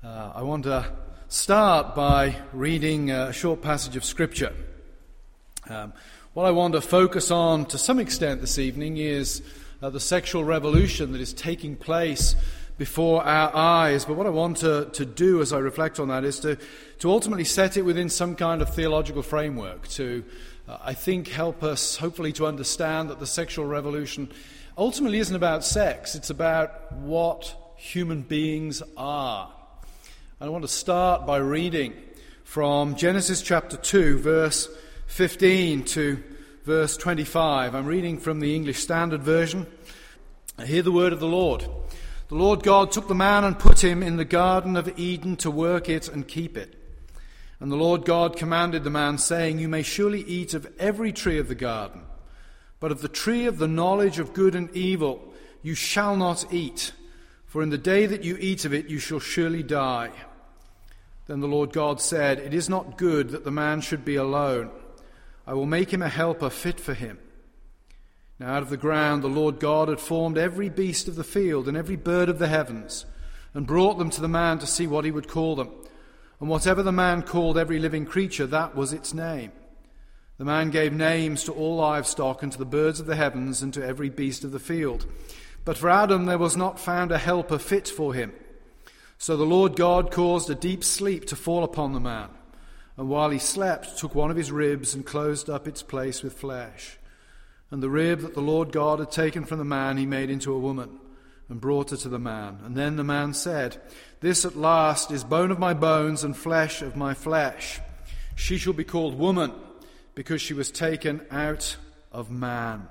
I want to start by reading a short passage of Scripture. What I want to focus on to some extent this evening is the sexual revolution that is taking place before our eyes. But what I want to do as I reflect on that is to ultimately set it within some kind of theological framework to, I think, help us hopefully to understand that the sexual revolution ultimately isn't about sex. It's about what human beings are. I want to start by reading from Genesis chapter 2, verse 15 to verse 25. I'm reading from the English Standard Version. Hear the word of the Lord. The Lord God took the man and put him in the Garden of Eden to work it and keep it. And the Lord God commanded the man, saying, You may surely eat of every tree of the garden, but of the tree of the knowledge of good and evil you shall not eat, for in the day that you eat of it you shall surely die. Then the Lord God said, It is not good that the man should be alone. I will make him a helper fit for him. Now out of the ground the Lord God had formed every beast of the field and every bird of the heavens, and brought them to the man to see what he would call them. And whatever the man called every living creature, that was its name. The man gave names to all livestock and to the birds of the heavens and to every beast of the field. But for Adam there was not found a helper fit for him. So the Lord God caused a deep sleep to fall upon the man, and while he slept, took one of his ribs and closed up its place with flesh. And the rib that the Lord God had taken from the man he made into a woman, and brought her to the man. And then the man said, This at last is bone of my bones and flesh of my flesh. She shall be called woman, because she was taken out of man.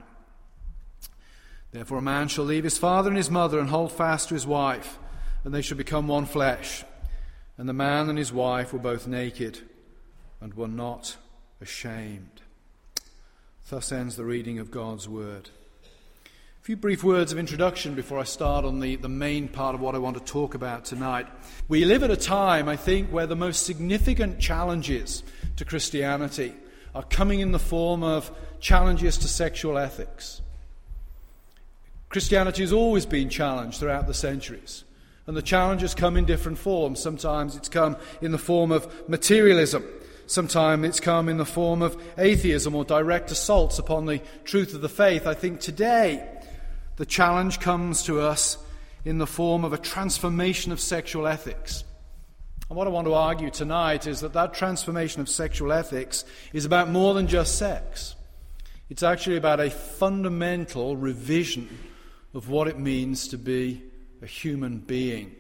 Therefore a man shall leave his father and his mother and hold fast to his wife, and they shall become one flesh. And the man and his wife were both naked and were not ashamed. Thus ends the reading of God's word. A few brief words of introduction before I start on the main part of what I want to talk about tonight. We live at a time, I think, where the most significant challenges to Christianity are coming in the form of challenges to sexual ethics. Christianity has always been challenged throughout the centuries. And the challenges come in different forms. Sometimes it's come in the form of materialism. Sometimes it's come in the form of atheism or direct assaults upon the truth of the faith. I think today the challenge comes to us in the form of a transformation of sexual ethics. And what I want to argue tonight is that transformation of sexual ethics is about more than just sex. It's actually about a fundamental revision of what it means to be a human being.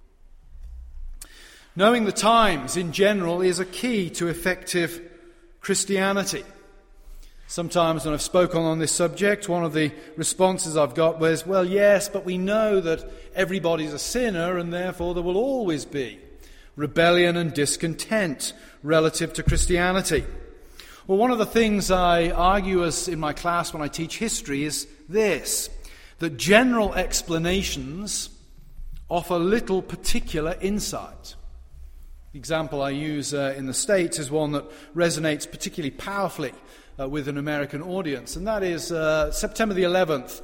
Knowing the times in general is a key to effective Christianity. Sometimes when I've spoken on this subject, one of the responses I've got was, well, yes, but we know that everybody's a sinner and therefore there will always be rebellion and discontent relative to Christianity. Well, one of the things I argue as in my class when I teach history is this, that general explanations offer little particular insight. The example I use in the States is one that resonates particularly powerfully with an American audience, and that is September the 11th,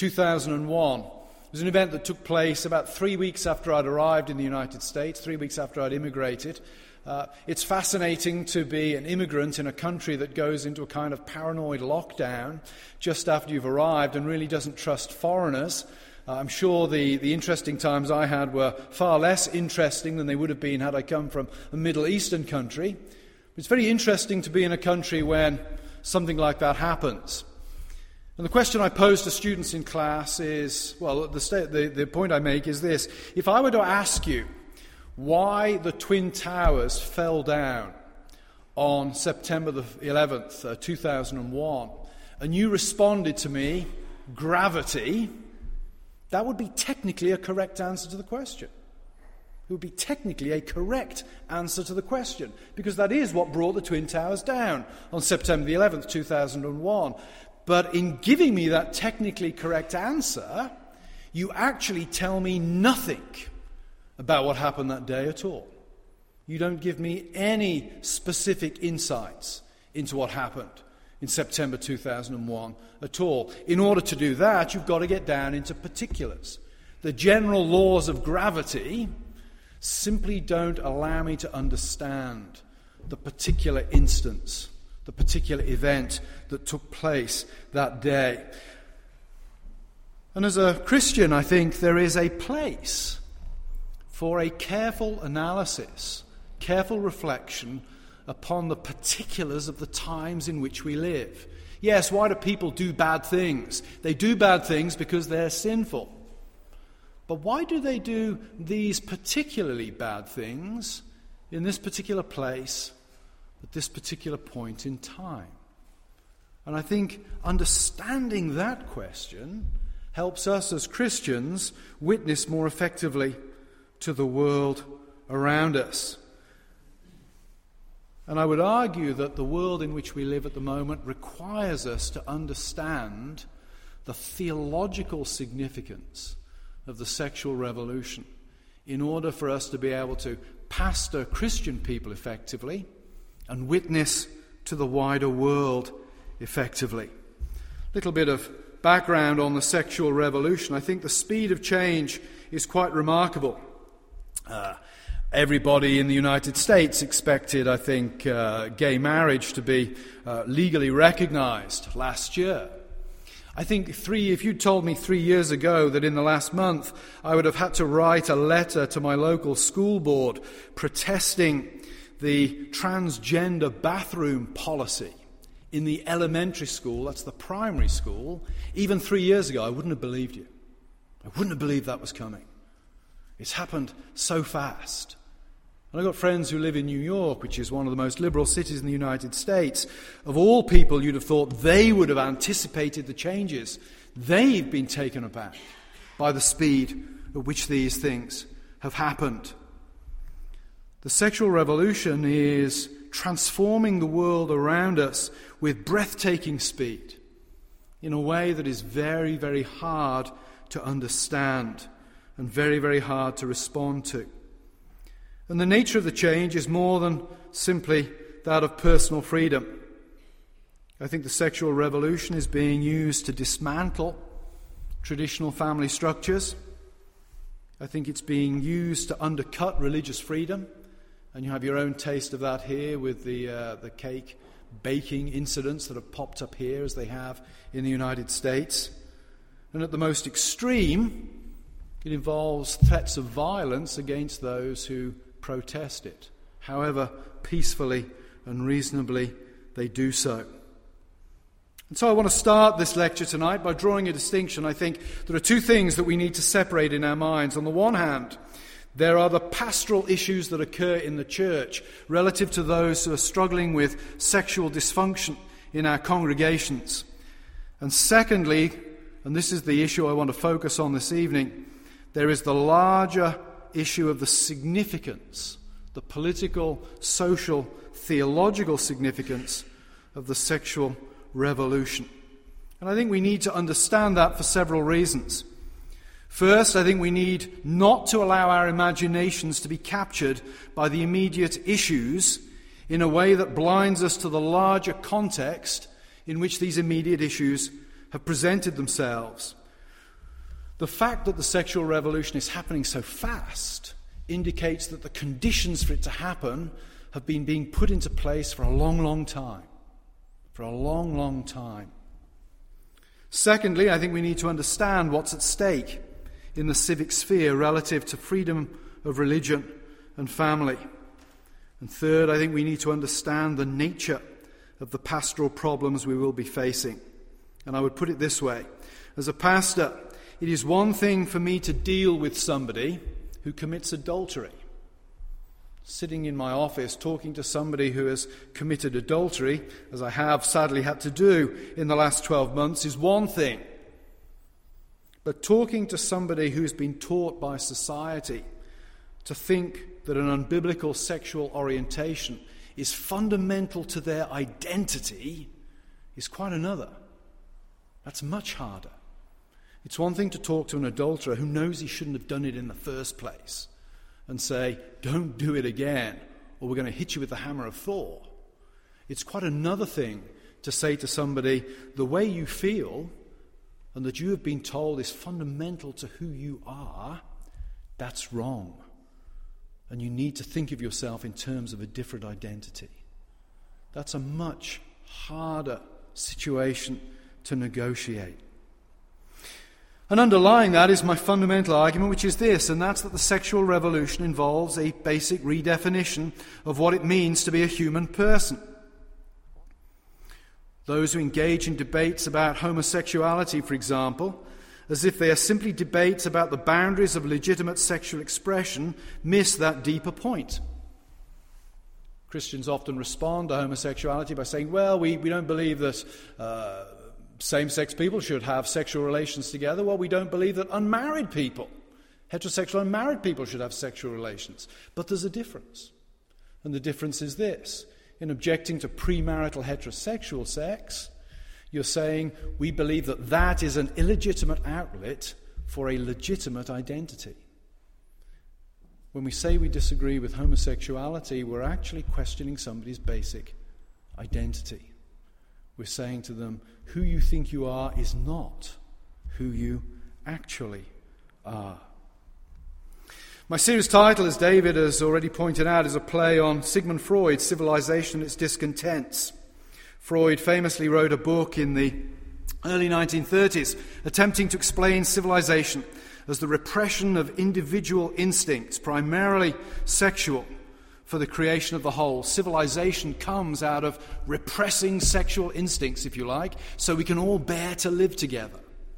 2001. It was an event that took place about 3 weeks after I'd arrived in the United States, 3 weeks after I'd immigrated. It's fascinating to be an immigrant in a country that goes into a kind of paranoid lockdown just after you've arrived and really doesn't trust foreigners. I'm sure the interesting times I had were far less interesting than they would have been had I come from a Middle Eastern country. It's very interesting to be in a country when something like that happens. And the question I pose to students in class is, well, the point I make is this. If I were to ask you why the Twin Towers fell down on September the 11th, 2001, and you responded to me, gravity, that would be technically a correct answer to the question. It would be technically a correct answer to the question, because that is what brought the Twin Towers down on September the 11th, 2001. But in giving me that technically correct answer, you actually tell me nothing about what happened that day at all. You don't give me any specific insights into what happened in September 2001 at all. In order to do that, you've got to get down into particulars. The general laws of gravity simply don't allow me to understand the particular instance, the particular event that took place that day. And as a Christian, I think there is a place for a careful analysis, careful reflection upon the particulars of the times in which we live. Yes, why do people do bad things? They do bad things because they're sinful. But why do they do these particularly bad things in this particular place at this particular point in time? And I think understanding that question helps us as Christians witness more effectively to the world around us. And I would argue that the world in which we live at the moment requires us to understand the theological significance of the sexual revolution in order for us to be able to pastor Christian people effectively and witness to the wider world effectively. Little bit of background on the sexual revolution. I think the speed of change is quite remarkable. Everybody in the United States expected, I think, gay marriage to be legally recognized last year. I think if you'd told me 3 years ago that in the last month I would have had to write a letter to my local school board protesting the transgender bathroom policy in the elementary school, that's the primary school, even 3 years ago, I wouldn't have believed you. I wouldn't have believed that was coming. It's happened so fast. And I've got friends who live in New York, which is one of the most liberal cities in the United States. Of all people, you'd have thought they would have anticipated the changes. They've been taken aback by the speed at which these things have happened. The sexual revolution is transforming the world around us with breathtaking speed in a way that is very, very hard to understand and very, very hard to respond to. And the nature of the change is more than simply that of personal freedom. I think the sexual revolution is being used to dismantle traditional family structures. I think it's being used to undercut religious freedom. And you have your own taste of that here with the cake baking incidents that have popped up here as they have in the United States. And at the most extreme, it involves threats of violence against those who protest it, however peacefully and reasonably they do so. And so I want to start this lecture tonight by drawing a distinction. I think there are two things that we need to separate in our minds. On the one hand, there are the pastoral issues that occur in the church relative to those who are struggling with sexual dysfunction in our congregations. And secondly, and this is the issue I want to focus on this evening, there is the larger issue of the significance, the political, social, theological significance of the sexual revolution. And I think we need to understand that for several reasons. First, I think we need not to allow our imaginations to be captured by the immediate issues in a way that blinds us to the larger context in which these immediate issues have presented themselves. The fact that the sexual revolution is happening so fast indicates that the conditions for it to happen have been being put into place for a long, long time. For a long, long time. Secondly, I think we need to understand what's at stake in the civic sphere relative to freedom of religion and family. And third, I think we need to understand the nature of the pastoral problems we will be facing. And I would put it this way. As a pastor, it is one thing for me to deal with somebody who commits adultery. Sitting in my office talking to somebody who has committed adultery, as I have sadly had to do in the last 12 months, is one thing. But talking to somebody who's been taught by society to think that an unbiblical sexual orientation is fundamental to their identity is quite another. That's much harder. It's one thing to talk to an adulterer who knows he shouldn't have done it in the first place and say, don't do it again, or we're going to hit you with the hammer of Thor. It's quite another thing to say to somebody, the way you feel and that you have been told is fundamental to who you are, that's wrong. and you need to think of yourself in terms of a different identity. That's a much harder situation to negotiate. And underlying that is my fundamental argument, which is this, and that's that the sexual revolution involves a basic redefinition of what it means to be a human person. Those who engage in debates about homosexuality, for example, as if they are simply debates about the boundaries of legitimate sexual expression, miss that deeper point. Christians often respond to homosexuality by saying, well, we don't believe that same-sex people should have sexual relations together. Well, we don't believe that unmarried people, heterosexual unmarried people, should have sexual relations. But there's a difference. And the difference is this. In objecting to premarital heterosexual sex, you're saying we believe that that is an illegitimate outlet for a legitimate identity. When we say we disagree with homosexuality, we're actually questioning somebody's basic identity. We're saying to them, who you think you are is not who you actually are. My series title, as David has already pointed out, is a play on Sigmund Freud's Civilization and Its Discontents. Freud famously wrote a book in the early 1930s attempting to explain civilization as the repression of individual instincts, primarily sexual, for the creation of the whole. Civilization comes out of repressing sexual instincts, if you like, so we can all bear to live together.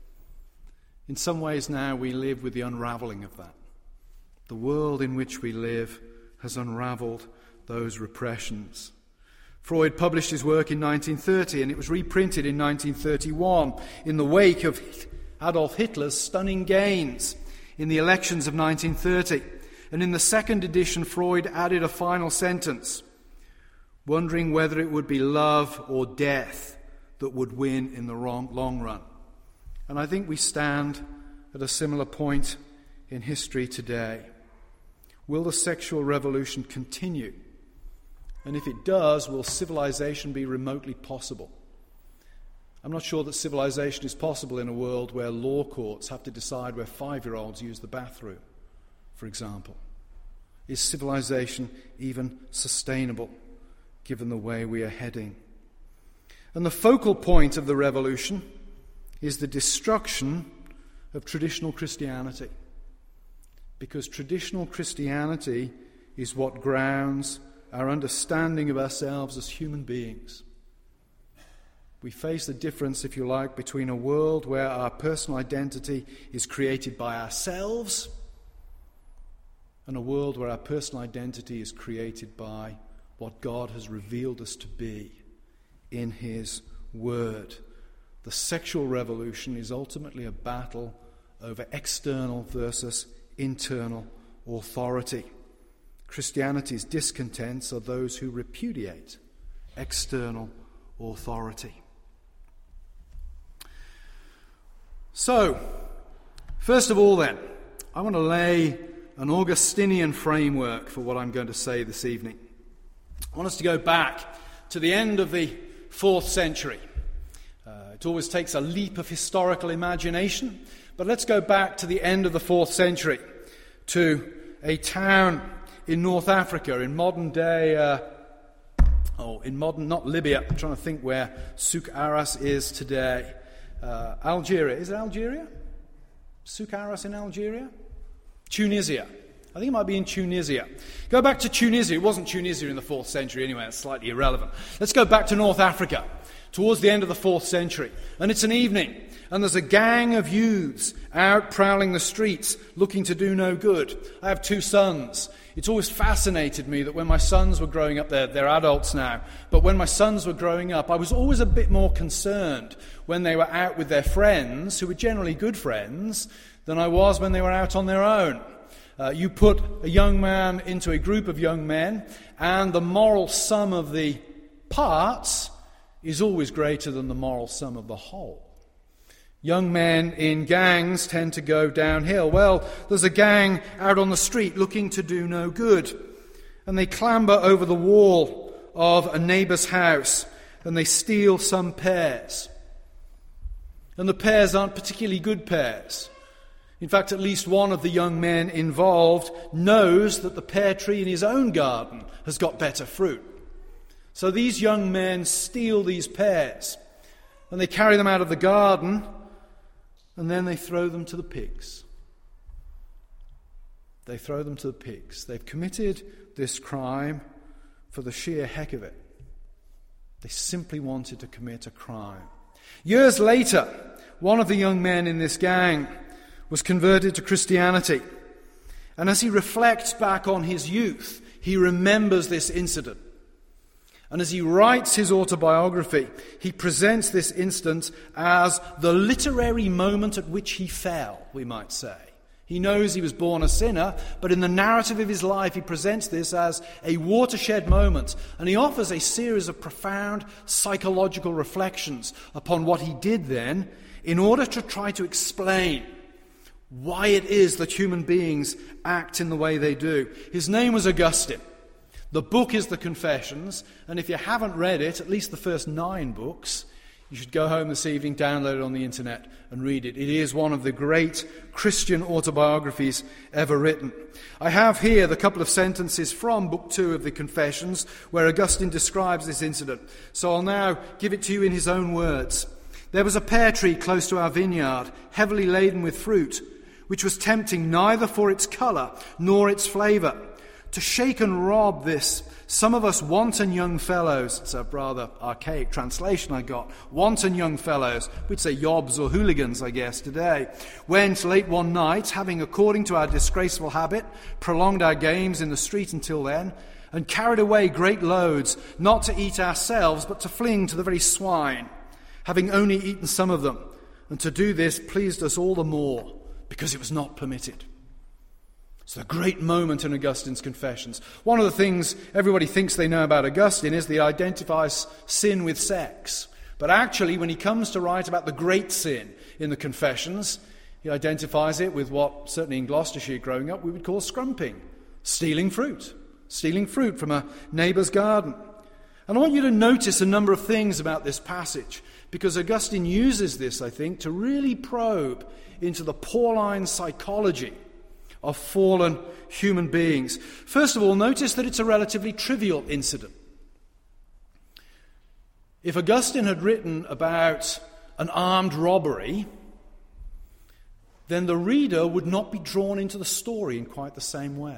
In some ways now we live with the unraveling of that. The world in which we live has unraveled those repressions. Freud published his work in 1930, and it was reprinted in 1931 in the wake of Adolf Hitler's stunning gains in the elections of 1930. And in the second edition, Freud added a final sentence, wondering whether it would be love or death that would win in the long run. And I think we stand at a similar point in history today. Will the sexual revolution continue? And if it does, will civilization be remotely possible? I'm not sure that civilization is possible in a world where law courts have to decide where 5-year-olds use the bathroom, for example. Is civilization even sustainable, given the way we are heading? And the focal point of the revolution is the destruction of traditional Christianity. Because traditional Christianity is what grounds our understanding of ourselves as human beings. We face the difference, if you like, between a world where our personal identity is created by ourselves and a world where our personal identity is created by what God has revealed us to be in His Word. The sexual revolution is ultimately a battle over external versus internal authority. Christianity's discontents are those who repudiate external authority. So, first of all then, I want to lay an Augustinian framework for what I'm going to say this evening. I want us to go back to the end of the 4th century. It always takes a leap of historical imagination, but let's go back to the end of the 4th century, to a town in North Africa, in modern day, not Libya, I'm trying to think where Souk Ahras is today. Algeria, is it Algeria? Souk Ahras in Algeria? Tunisia. I think it might be in Tunisia. Go back to Tunisia. It wasn't Tunisia in the 4th century anyway, it's slightly irrelevant. Let's go back to North Africa, towards the end of the 4th century. And it's an evening, and there's a gang of youths out prowling the streets, looking to do no good. I have 2 sons. It's always fascinated me that when my sons were growing up, they're adults now, but when my sons were growing up, I was always a bit more concerned when they were out with their friends, who were generally good friends, than I was when they were out on their own. You put a young man into a group of young men, and the moral sum of the parts is always greater than the moral sum of the whole. Young men in gangs tend to go downhill. Well, there's a gang out on the street looking to do no good, and they clamber over the wall of a neighbour's house, and they steal some pears. And the pears aren't particularly good pears. In fact, at least one of the young men involved knows that the pear tree in his own garden has got better fruit. So these young men steal these pears, and they carry them out of the garden, and then they throw them to the pigs. They throw them to the pigs. They've committed this crime for the sheer heck of it. They simply wanted to commit a crime. Years later, one of the young men in this gang was converted to Christianity. And as he reflects back on his youth, he remembers this incident. And as he writes his autobiography, he presents this incident as the literary moment at which he fell, we might say. He knows he was born a sinner, but in the narrative of his life, he presents this as a watershed moment. And he offers a series of profound psychological reflections upon what he did then in order to try to explain why it is that human beings act in the way they do. His name was Augustine. The book is the Confessions, and if you haven't read it, at least the first 9 books, you should go home this evening, download it on the internet, and read it. It is one of the great Christian autobiographies ever written. I have here the couple of sentences from Book 2 of the Confessions, where Augustine describes this incident. So I'll now give it to you in his own words. There was a pear tree close to our vineyard, heavily laden with fruit, which was tempting neither for its colour nor its flavour. To shake and rob this, some of us wanton young fellows, it's a rather archaic translation I got, wanton young fellows, we'd say yobs or hooligans, I guess, today, went late one night, having, according to our disgraceful habit, prolonged our games in the street until then, and carried away great loads, not to eat ourselves, but to fling to the very swine, having only eaten some of them. And to do this pleased us all the more, because it was not permitted. It's a great moment in Augustine's Confessions. One of the things everybody thinks they know about Augustine is that he identifies sin with sex. But actually, when he comes to write about the great sin in the Confessions, he identifies it with what, certainly in Gloucestershire growing up, we would call scrumping, stealing fruit from a neighbour's garden. And I want you to notice a number of things about this passage, because Augustine uses this, I think, to really probe into the Pauline psychology of fallen human beings. First of all, notice that it's a relatively trivial incident. If Augustine had written about an armed robbery, then the reader would not be drawn into the story in quite the same way.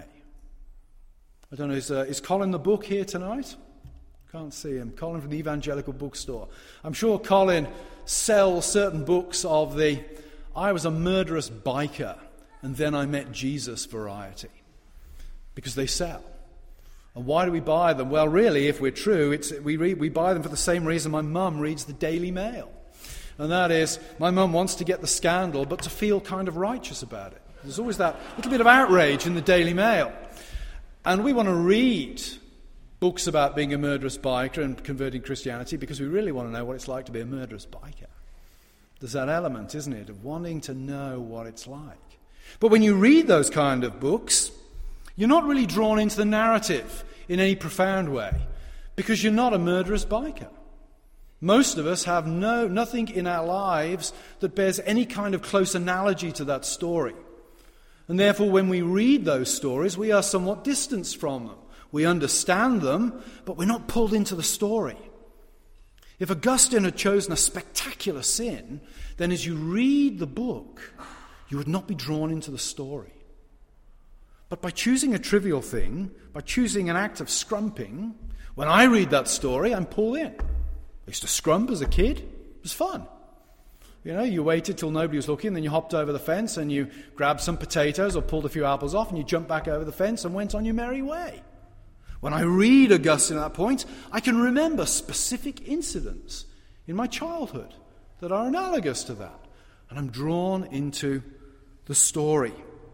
I don't know, is Colin the book here tonight? Can't see him. Colin from the Evangelical Bookstore. I'm sure Colin sells certain books of the I was a murderous biker and then I met Jesus variety, because they sell. And why do we buy them? Well, really, if we're true, we buy them for the same reason my mum reads the Daily Mail. And that is, my mum wants to get the scandal, but to feel kind of righteous about it. There's always that little bit of outrage in the Daily Mail. And we want to read books about being a murderous biker and converting Christianity because we really want to know what it's like to be a murderous biker. There's that element, isn't it, of wanting to know what it's like. But when you read those kind of books, you're not really drawn into the narrative in any profound way because you're not a murderous biker. Most of us have nothing in our lives that bears any kind of close analogy to that story. And therefore, when we read those stories, we are somewhat distanced from them. We understand them, but we're not pulled into the story. If Augustine had chosen a spectacular sin, then as you read the book, you would not be drawn into the story. But by choosing a trivial thing, by choosing an act of scrumping, when I read that story, I'm pulled in. I used to scrump as a kid. It was fun. You know, you waited till nobody was looking, then you hopped over the fence and you grabbed some potatoes or pulled a few apples off and you jumped back over the fence and went on your merry way. When I read Augustine at that point, I can remember specific incidents in my childhood that are analogous to that. And I'm drawn into the story.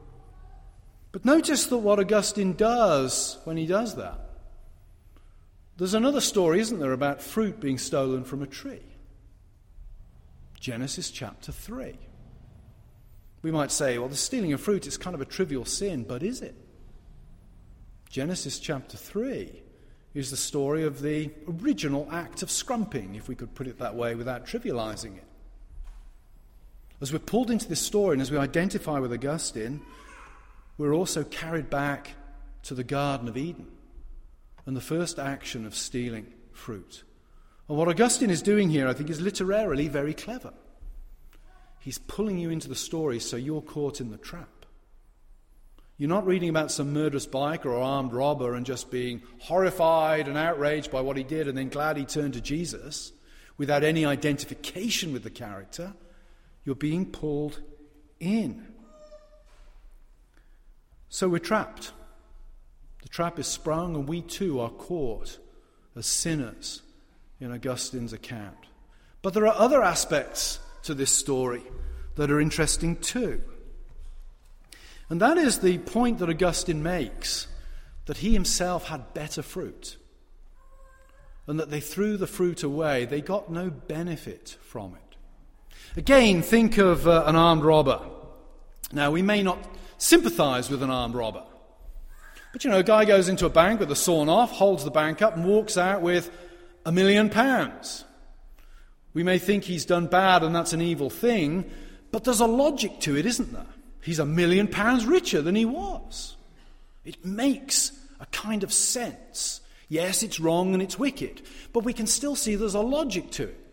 But notice that what Augustine does when he does that. There's another story, isn't there, about fruit being stolen from a tree. Genesis chapter 3. We might say, well, the stealing of fruit is kind of a trivial sin, but is it? Genesis chapter 3 is the story of the original act of scrumping, if we could put it that way without trivializing it. As we're pulled into this story and as we identify with Augustine, we're also carried back to the Garden of Eden and the first action of stealing fruit. And what Augustine is doing here, I think, is literarily very clever. He's pulling you into the story so you're caught in the trap. You're not reading about some murderous biker or armed robber and just being horrified and outraged by what he did and then glad he turned to Jesus without any identification with the character. You're being pulled in. So we're trapped. The trap is sprung and we too are caught as sinners in Augustine's account. But there are other aspects to this story that are interesting too. And that is the point that Augustine makes, that he himself had better fruit, and that they threw the fruit away. They got no benefit from it. Again, think of an armed robber. Now, we may not sympathize with an armed robber, but a guy goes into a bank with a sawn off, holds the bank up, and walks out with £1 million. We may think he's done bad and that's an evil thing, but there's a logic to it, isn't there? He's £1 million richer than he was. It makes a kind of sense. Yes, it's wrong and it's wicked, but we can still see there's a logic to it.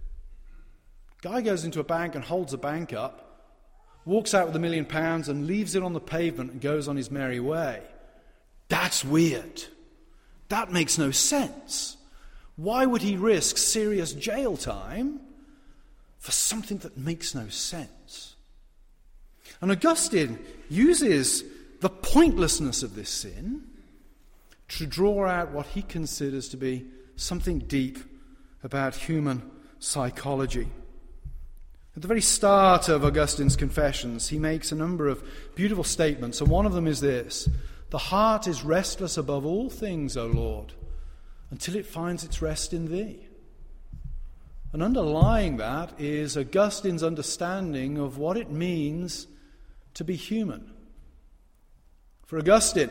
Guy goes into a bank and holds the bank up, walks out with £1 million and leaves it on the pavement and goes on his merry way. That's weird. That makes no sense. Why would he risk serious jail time for something that makes no sense? And Augustine uses the pointlessness of this sin to draw out what he considers to be something deep about human psychology. At the very start of Augustine's Confessions, he makes a number of beautiful statements, and one of them is this: "The heart is restless above all things, O Lord, until it finds its rest in thee." And underlying that is Augustine's understanding of what it means to be human. For Augustine,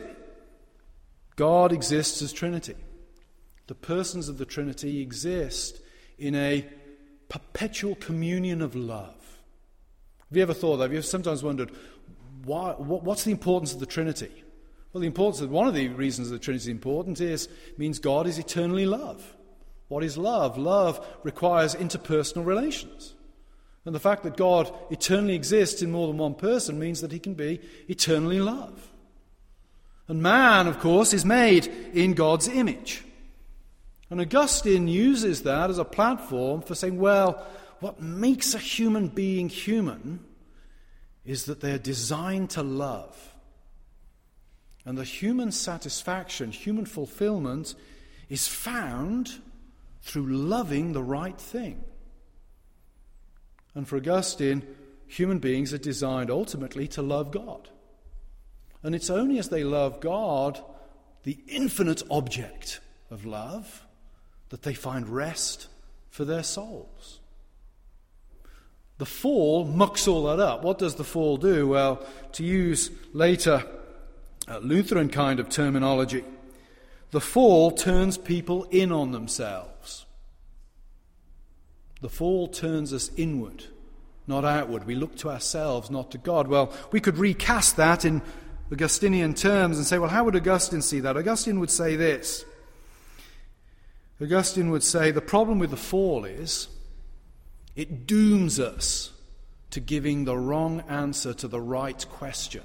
God exists as Trinity. The persons of the Trinity exist in a perpetual communion of love. Have you ever thought that? Have you sometimes wondered, what's the importance of the Trinity? Well, one of the reasons the Trinity is important means God is eternally love. What is love? Love requires interpersonal relations. And the fact that God eternally exists in more than one person means that he can be eternally love. And man, of course, is made in God's image. And Augustine uses that as a platform for saying, well, what makes a human being human is that they're designed to love. And the human satisfaction, human fulfillment, is found through loving the right thing. And for Augustine, human beings are designed ultimately to love God. And it's only as they love God, the infinite object of love, that they find rest for their souls. The fall mucks all that up. What does the fall do? Well, to use later Lutheran kind of terminology, the fall turns people in on themselves. The fall turns us inward, not outward. We look to ourselves, not to God. Well, we could recast that in Augustinian terms and say, well, how would Augustine see that? Augustine would say this. Augustine would say the problem with the fall is it dooms us to giving the wrong answer to the right question.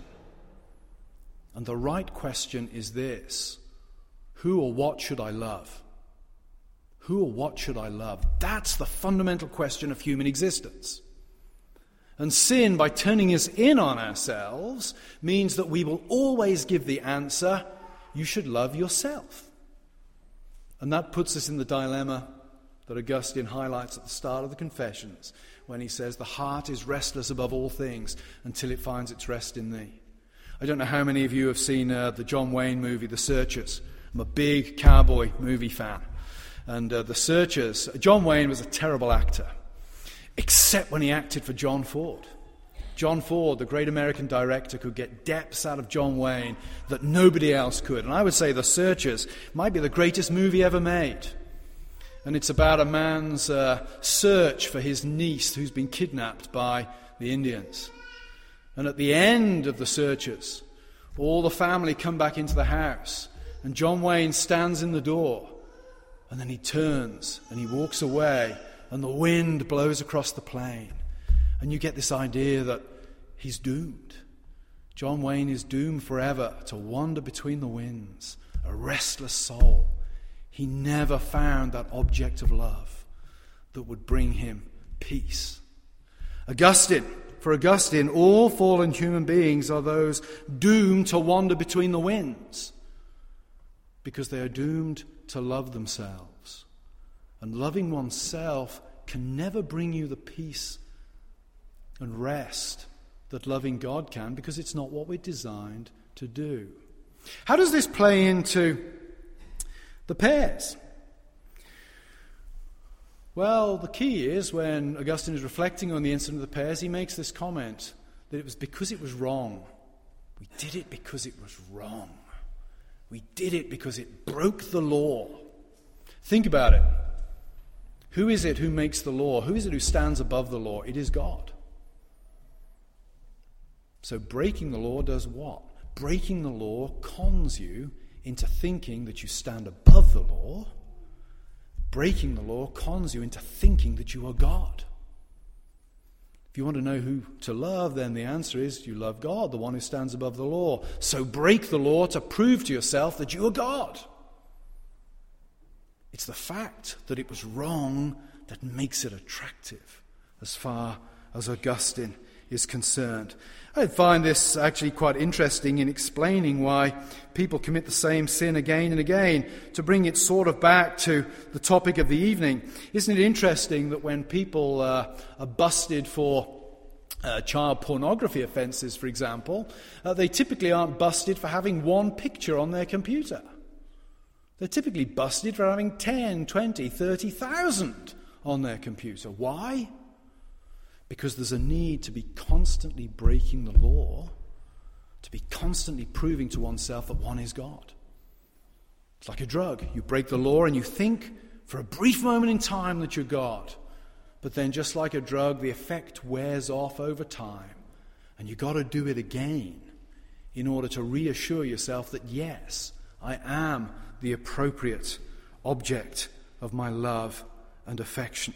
And the right question is this: who or what should I love? Who or what should I love? That's the fundamental question of human existence. And sin, by turning us in on ourselves, means that we will always give the answer, you should love yourself. And that puts us in the dilemma that Augustine highlights at the start of the Confessions, when he says, the heart is restless above all things until it finds its rest in thee. I don't know how many of you have seen the John Wayne movie, The Searchers. I'm a big cowboy movie fan. And The Searchers, John Wayne was a terrible actor, except when he acted for John Ford. John Ford, the great American director, could get depths out of John Wayne that nobody else could. And I would say The Searchers might be the greatest movie ever made. And it's about a man's search for his niece who's been kidnapped by the Indians. And at the end of the searches, all the family come back into the house, and John Wayne stands in the door, and then he turns and he walks away, and the wind blows across the plain. And you get this idea that he's doomed. John Wayne is doomed forever to wander between the winds, a restless soul. He never found that object of love that would bring him peace. For Augustine, all fallen human beings are those doomed to wander between the winds because they are doomed to love themselves. And loving oneself can never bring you the peace and rest that loving God can, because it's not what we're designed to do. How does this play into the pairs? Well, the key is when Augustine is reflecting on the incident of the pairs, he makes this comment that it was because it was wrong. We did it because it was wrong. We did it because it broke the law. Think about it. Who is it who makes the law? Who is it who stands above the law? It is God. So breaking the law does what? Breaking the law cons you into thinking that you stand above the law. Breaking the law cons you into thinking that you are God. If you want to know who to love, then the answer is you love God, the one who stands above the law. So break the law to prove to yourself that you are God. It's the fact that it was wrong that makes it attractive, as far as Augustine is concerned. I find this actually quite interesting in explaining why people commit the same sin again and again. To bring it sort of back to the topic of the evening, isn't it interesting that when people are busted for child pornography offences, for example, they typically aren't busted for having one picture on their computer. They're typically busted for having 10, 20, 30,000 on their computer. Why? Because there's a need to be constantly breaking the law, to be constantly proving to oneself that one is God. It's like a drug. You break the law and you think for a brief moment in time that you're God. But then just like a drug, the effect wears off over time. And you've got to do it again in order to reassure yourself that, yes, I am the appropriate object of my love and affection.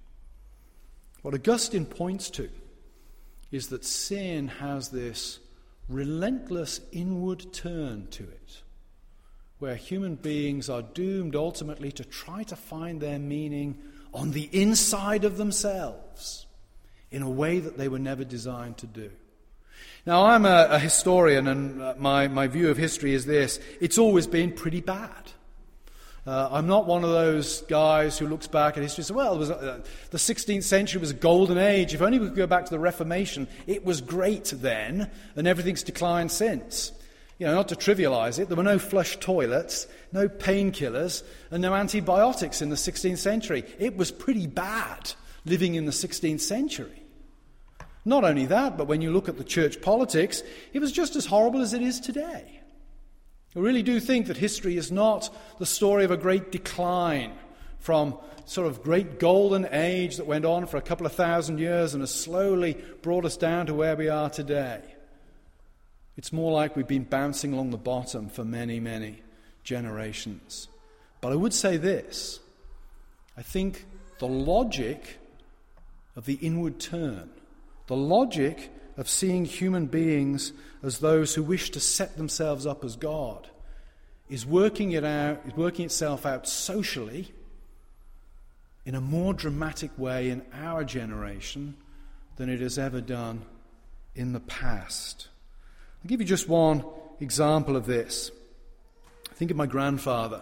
What Augustine points to is that sin has this relentless inward turn to it, where human beings are doomed ultimately to try to find their meaning on the inside of themselves in a way that they were never designed to do. Now, I'm a historian, and my view of history is this: it's always been pretty bad. I'm not one of those guys who looks back at history and says, well, the 16th century was a golden age. If only we could go back to the Reformation, it was great then, and everything's declined since. You know, not to trivialize it, there were no flush toilets, no painkillers, and no antibiotics in the 16th century. It was pretty bad living in the 16th century. Not only that, but when you look at the church politics, it was just as horrible as it is today. I really do think that history is not the story of a great decline from sort of great golden age that went on for a couple of thousand years and has slowly brought us down to where we are today. It's more like we've been bouncing along the bottom for many, many generations. But I would say this: I think the logic of the inward turn, the logic of seeing human beings as those who wish to set themselves up as God, is working itself out socially in a more dramatic way in our generation than it has ever done in the past. I'll give you just one example of this. Think of my grandfather.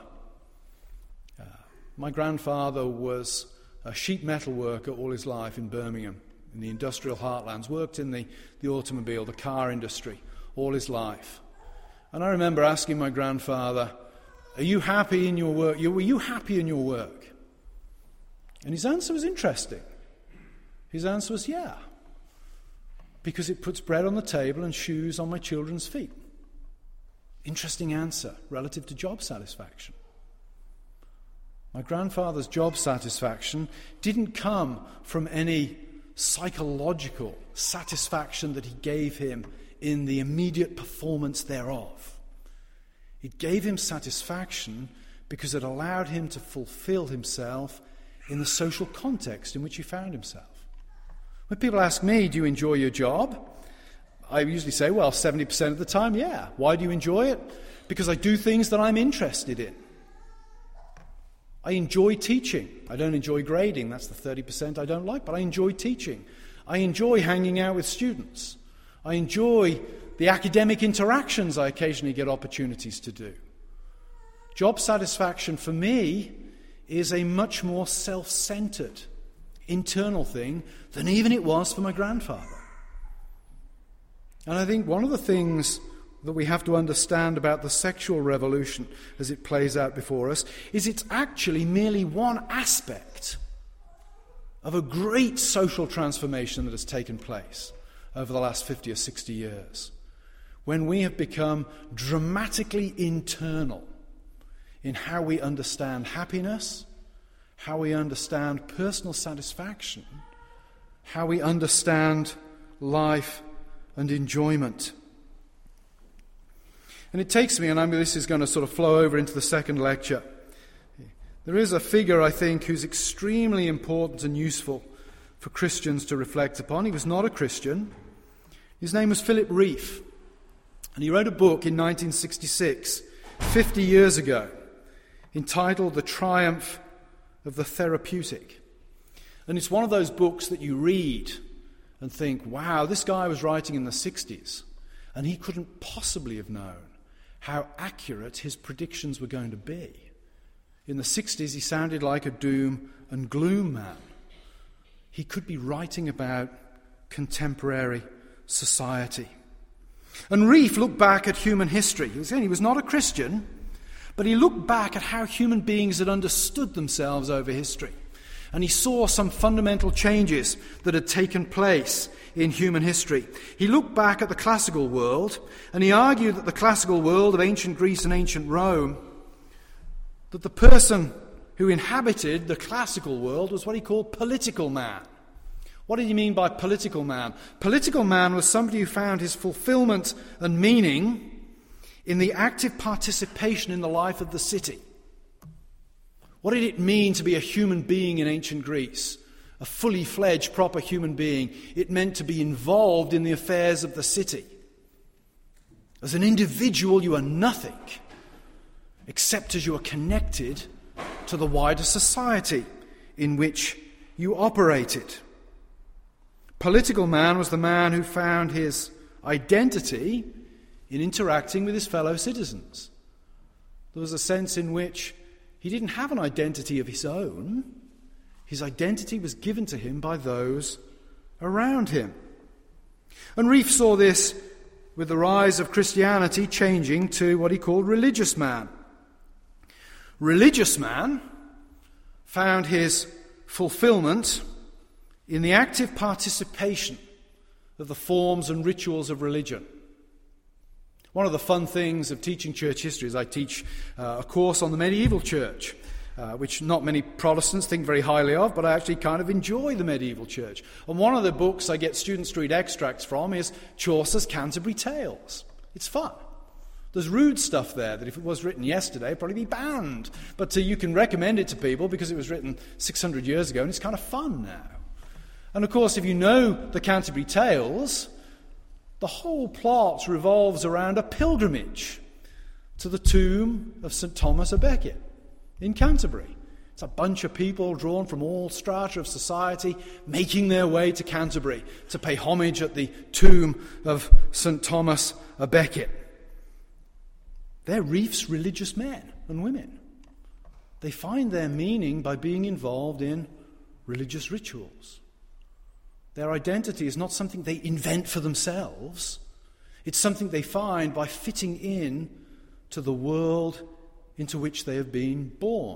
My grandfather was a sheet metal worker all his life in Birmingham, in the industrial heartlands, worked in the automobile, the car industry, all his life. And I remember asking my grandfather, are you happy in your work? Were you happy in your work? And his answer was interesting. His answer was, yeah, because it puts bread on the table and shoes on my children's feet. Interesting answer relative to job satisfaction. My grandfather's job satisfaction didn't come from any psychological satisfaction that he gave him in the immediate performance thereof. It gave him satisfaction because it allowed him to fulfill himself in the social context in which he found himself. When people ask me, do you enjoy your job? I usually say, well, 70% of the time, yeah. Why do you enjoy it? Because I do things that I'm interested in. I enjoy teaching. I don't enjoy grading. That's the 30% I don't like, but I enjoy teaching. I enjoy hanging out with students. I enjoy the academic interactions I occasionally get opportunities to do. Job satisfaction for me is a much more self-centered, internal thing than even it was for my grandfather. And I think one of the things that we have to understand about the sexual revolution as it plays out before us is it's actually merely one aspect of a great social transformation that has taken place over the last 50 or 60 years, when we have become dramatically internal in how we understand happiness, how we understand personal satisfaction, how we understand life and enjoyment. And it takes me, and this is going to sort of flow over into the second lecture. There is a figure, I think, who's extremely important and useful for Christians to reflect upon. He was not a Christian. His name was Philip Rieff. And he wrote a book in 1966, 50 years ago, entitled The Triumph of the Therapeutic. And it's one of those books that you read and think, wow, this guy was writing in the 60s, and he couldn't possibly have known how accurate his predictions were going to be. In the 60s, he sounded like a doom and gloom man. He could be writing about contemporary society. And Rieff looked back at human history. He was not a Christian, but he looked back at how human beings had understood themselves over history. And he saw some fundamental changes that had taken place in human history. He looked back at the classical world, and he argued that the classical world of ancient Greece and ancient Rome, that the person who inhabited the classical world was what he called political man. What did he mean by political man? Political man was somebody who found his fulfillment and meaning in the active participation in the life of the city. What did it mean to be a human being in ancient Greece? A fully fledged, proper human being. It meant to be involved in the affairs of the city. As an individual, you are nothing, except as you are connected to the wider society in which you operated. Political man was the man who found his identity in interacting with his fellow citizens. There was a sense in which he didn't have an identity of his own. His identity was given to him by those around him. And Rieff saw this with the rise of Christianity changing to what he called religious man. Religious man found his fulfillment in the active participation of the forms and rituals of religion. One of the fun things of teaching church history is I teach a course on the medieval church, which not many Protestants think very highly of, but I actually kind of enjoy the medieval church. And one of the books I get students to read extracts from is Chaucer's Canterbury Tales. It's fun. There's rude stuff there that if it was written yesterday, it'd probably be banned. But you can recommend it to people because it was written 600 years ago and it's kind of fun now. And of course, if you know the Canterbury Tales, the whole plot revolves around a pilgrimage to the tomb of St. Thomas à Becket in Canterbury. It's a bunch of people drawn from all strata of society making their way to Canterbury to pay homage at the tomb of St. Thomas à Becket. They're Rieff's religious men and women. They find their meaning by being involved in religious rituals. Their identity is not something they invent for themselves. It's something they find by fitting in to the world into which they have been born.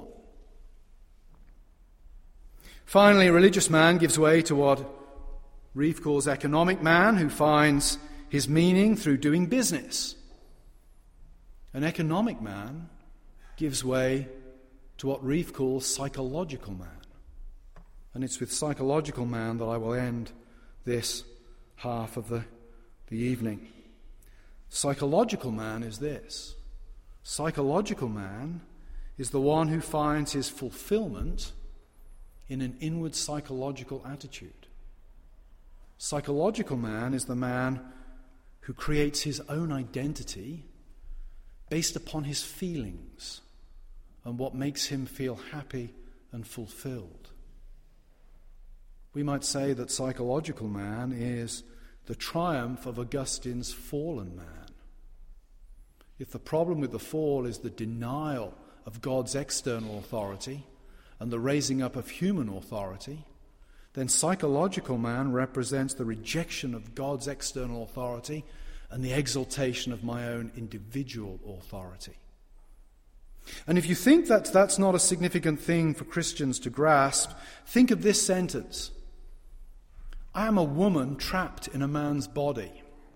Finally, a religious man gives way to what Rieff calls economic man, who finds his meaning through doing business. An economic man gives way to what Rieff calls psychological man. And it's with psychological man that I will end this half of the evening. Psychological man is this. Psychological man is the one who finds his fulfillment in an inward psychological attitude. Psychological man is the man who creates his own identity based upon his feelings and what makes him feel happy and fulfilled. We might say that psychological man is the triumph of Augustine's fallen man. If the problem with the fall is the denial of God's external authority and the raising up of human authority, then psychological man represents the rejection of God's external authority and the exaltation of my own individual authority. And if you think that that's not a significant thing for Christians to grasp, think of this sentence. I am a woman trapped in a man's body.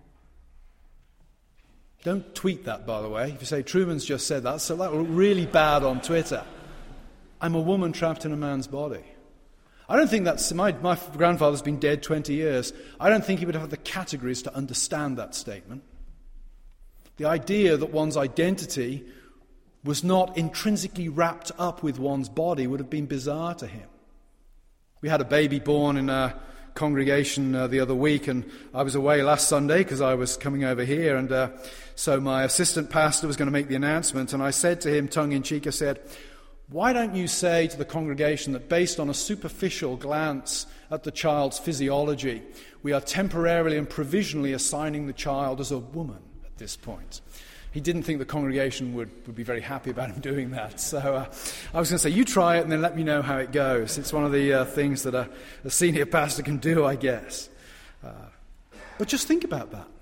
Don't tweet that, by the way. If you say, Truman's just said that, so that will look really bad on Twitter. I'm a woman trapped in a man's body. I don't think that's... My grandfather's been dead 20 years. I don't think he would have the categories to understand that statement. The idea that one's identity was not intrinsically wrapped up with one's body would have been bizarre to him. We had a baby born in a congregation the other week, and I was away last Sunday because I was coming over here, and so my assistant pastor was going to make the announcement, and I said to him, tongue-in-cheek, I said, why don't you say to the congregation that based on a superficial glance at the child's physiology, we are temporarily and provisionally assigning the child as a woman at this point? He didn't think the congregation would be very happy about him doing that. So I was going to say, you try it and then let me know how it goes. It's one of the things that a senior pastor can do, I guess. But just think about that.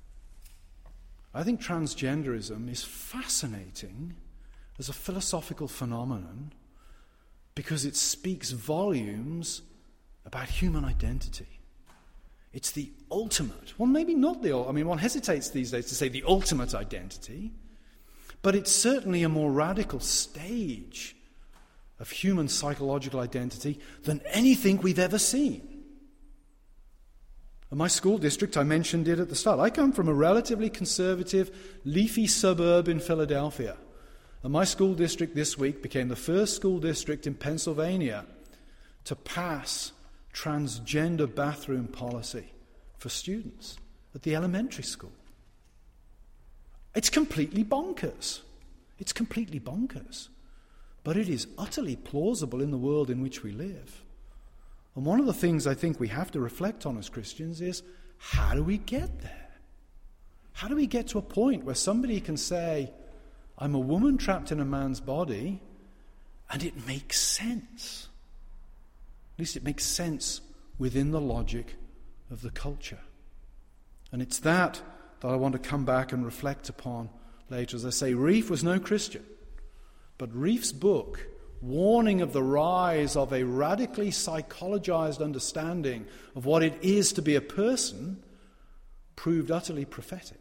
I think transgenderism is fascinating as a philosophical phenomenon because it speaks volumes about human identity. It's the ultimate, well, maybe not one hesitates these days to say the ultimate identity, but it's certainly a more radical stage of human psychological identity than anything we've ever seen. In my school district, I mentioned it at the start, I come from a relatively conservative, leafy suburb in Philadelphia. And my school district this week became the first school district in Pennsylvania to pass transgender bathroom policy for students at the elementary school. It's completely bonkers. It's completely bonkers. But it is utterly plausible in the world in which we live. And one of the things I think we have to reflect on as Christians is, how do we get there? How do we get to a point where somebody can say, I'm a woman trapped in a man's body, and it makes sense? At least it makes sense within the logic of the culture. And it's that I want to come back and reflect upon later. As I say, Rieff was no Christian, but Rieff's book, warning of the rise of a radically psychologized understanding of what it is to be a person, proved utterly prophetic.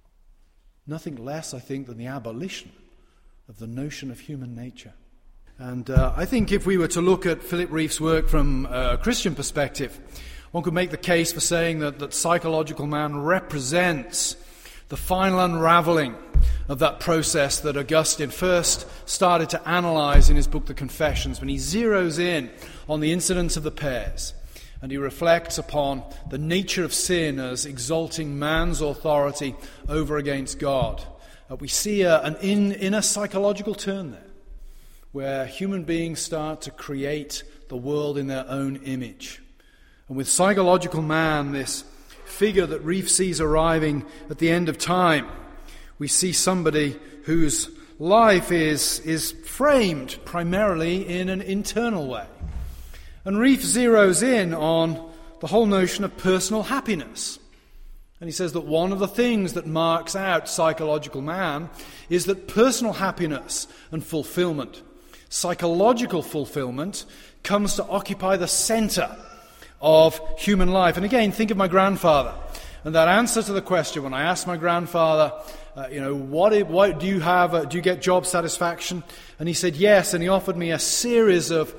Nothing less, I think, than the abolition of the notion of human nature. And I think if we were to look at Philip Rieff's work from a Christian perspective, one could make the case for saying that psychological man represents the final unraveling of that process that Augustine first started to analyze in his book, The Confessions, when he zeroes in on the incidents of the pairs. And he reflects upon the nature of sin as exalting man's authority over against God. We see an inner psychological turn there, where human beings start to create the world in their own image. And with psychological man, this figure that Rieff sees arriving at the end of time, we see somebody whose life is framed primarily in an internal way. And Rieff zeroes in on the whole notion of personal happiness. And he says that one of the things that marks out psychological man is that personal happiness and fulfillment, psychological fulfillment, comes to occupy the center of human life. And again, think of my grandfather. And that answer to the question, when I asked my grandfather, what do you have? Do you get job satisfaction? And he said yes, and he offered me a series of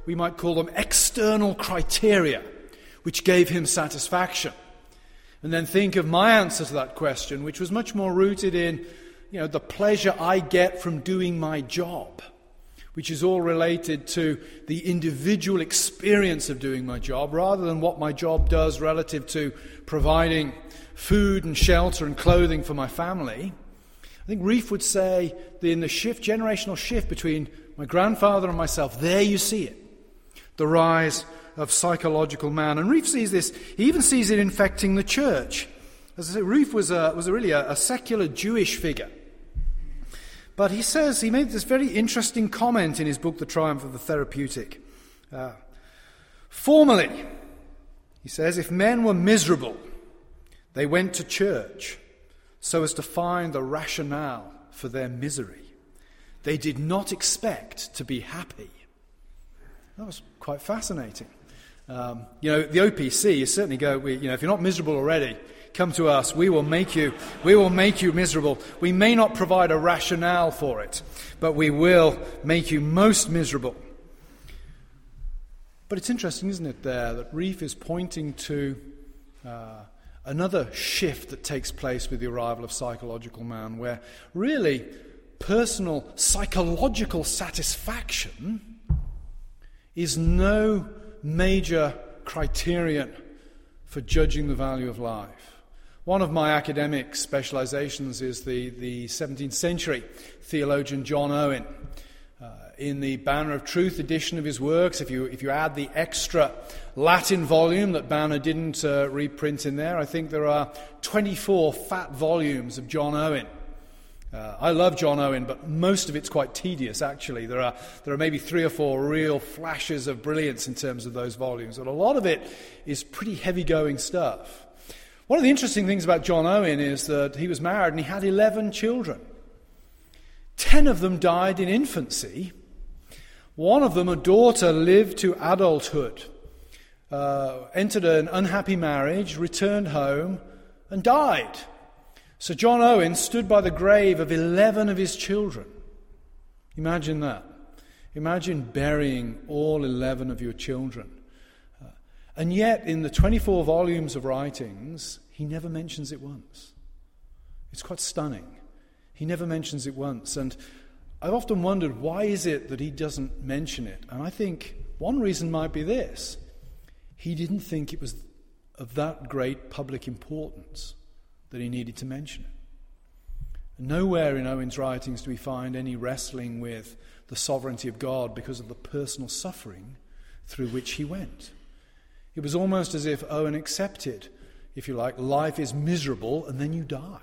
we might call them external criteria, which gave him satisfaction. And then think of my answer to that question, which was much more rooted in, the pleasure I get from doing my job, which is all related to the individual experience of doing my job, rather than what my job does relative to providing food and shelter and clothing for my family. I think Rieff would say that in the generational shift between my grandfather and myself, there you see it, the rise of psychological man. And Rieff sees this, he even sees it infecting the church. As I say, Rieff was really a secular Jewish figure. But he made this very interesting comment in his book, The Triumph of the Therapeutic. Formerly, he says, if men were miserable, they went to church so as to find the rationale for their misery. They did not expect to be happy. That was quite fascinating. The OPC, you certainly go, if you're not miserable already, come to us, we will make you miserable. We may not provide a rationale for it, but we will make you most miserable. But it's interesting, isn't it, there, that Rieff is pointing to another shift that takes place with the arrival of psychological man, where really personal psychological satisfaction is no major criterion for judging the value of life. One of my academic specializations is the 17th century theologian John Owen. In the Banner of Truth edition of his works, if you add the extra Latin volume that Banner didn't reprint in there, I think there are 24 fat volumes of John Owen. I love John Owen, but most of it's quite tedious, actually. There are maybe 3 or 4 real flashes of brilliance in terms of those volumes, but a lot of it is pretty heavy-going stuff. One of the interesting things about John Owen is that he was married and he had 11 children. 10 of them died in infancy. One of them, a daughter, lived to adulthood, entered an unhappy marriage, returned home, and died. So John Owen stood by the grave of 11 of his children. Imagine that. Imagine burying all 11 of your children. And yet, in the 24 volumes of writings, he never mentions it once. It's quite stunning. He never mentions it once. And I've often wondered, why is it that he doesn't mention it? And I think one reason might be this. He didn't think it was of that great public importance that he needed to mention it. Nowhere in Owen's writings do we find any wrestling with the sovereignty of God because of the personal suffering through which he went. It was almost as if Owen accepted, if you like, life is miserable and then you die.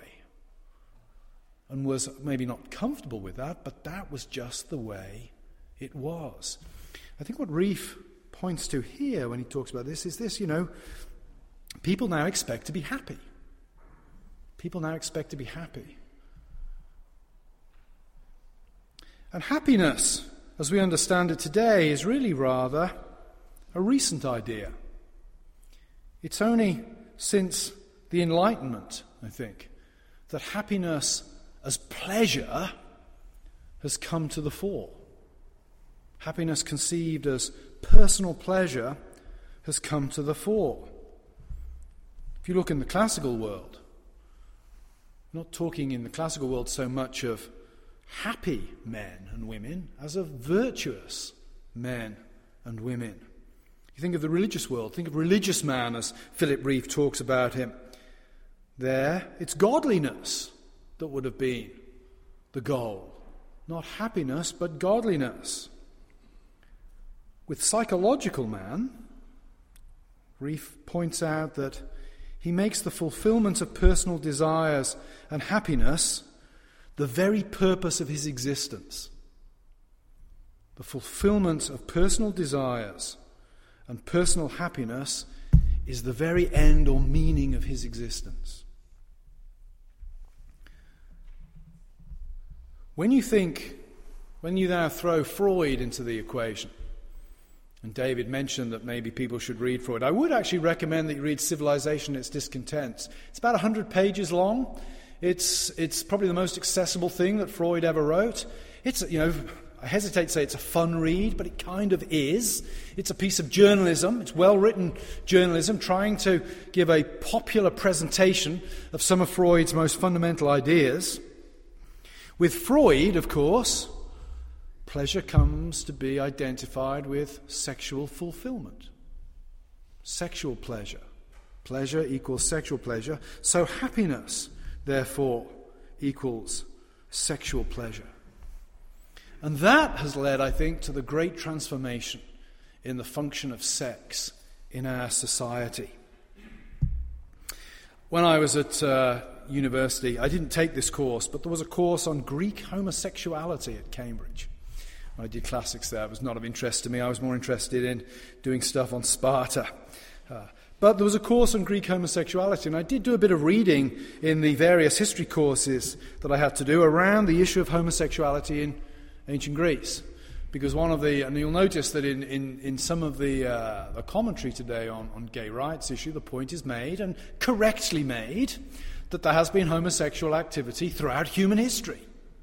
And was maybe not comfortable with that, but that was just the way it was. I think what Rieff points to here when he talks about this is this, people now expect to be happy. People now expect to be happy. And happiness, as we understand it today, is really rather a recent idea. It's only since the Enlightenment, I think, that happiness as pleasure has come to the fore. Happiness conceived as personal pleasure has come to the fore. If you look in the classical world, I'm not talking in the classical world so much of happy men and women as of virtuous men and women. You think of the religious world, think of religious man as Philip Rieff talks about him. There, it's godliness that would have been the goal. Not happiness, but godliness. With psychological man, Rieff points out that he makes the fulfillment of personal desires and happiness the very purpose of his existence. The fulfillment of personal desires and personal happiness is the very end or meaning of his existence. When you now throw Freud into the equation, and David mentioned that maybe people should read Freud, I would actually recommend that you read Civilization and Its Discontents. It's about 100 pages long. It's probably the most accessible thing that Freud ever wrote. I I hesitate to say it's a fun read, but it kind of is. It's a piece of journalism. It's well-written journalism trying to give a popular presentation of some of Freud's most fundamental ideas. With Freud, of course, pleasure comes to be identified with sexual fulfillment. Sexual pleasure. Pleasure equals sexual pleasure. So happiness, therefore, equals sexual pleasure. And that has led, I think, to the great transformation in the function of sex in our society. When I was at university, I didn't take this course, but there was a course on Greek homosexuality at Cambridge. I did classics there. It was not of interest to me. I was more interested in doing stuff on Sparta. But there was a course on Greek homosexuality, and I did do a bit of reading in the various history courses that I had to do around the issue of homosexuality in ancient Greece. Because and you'll notice that in some of the commentary today on gay rights issue, the point is made, and correctly made, that there has been homosexual activity throughout human history.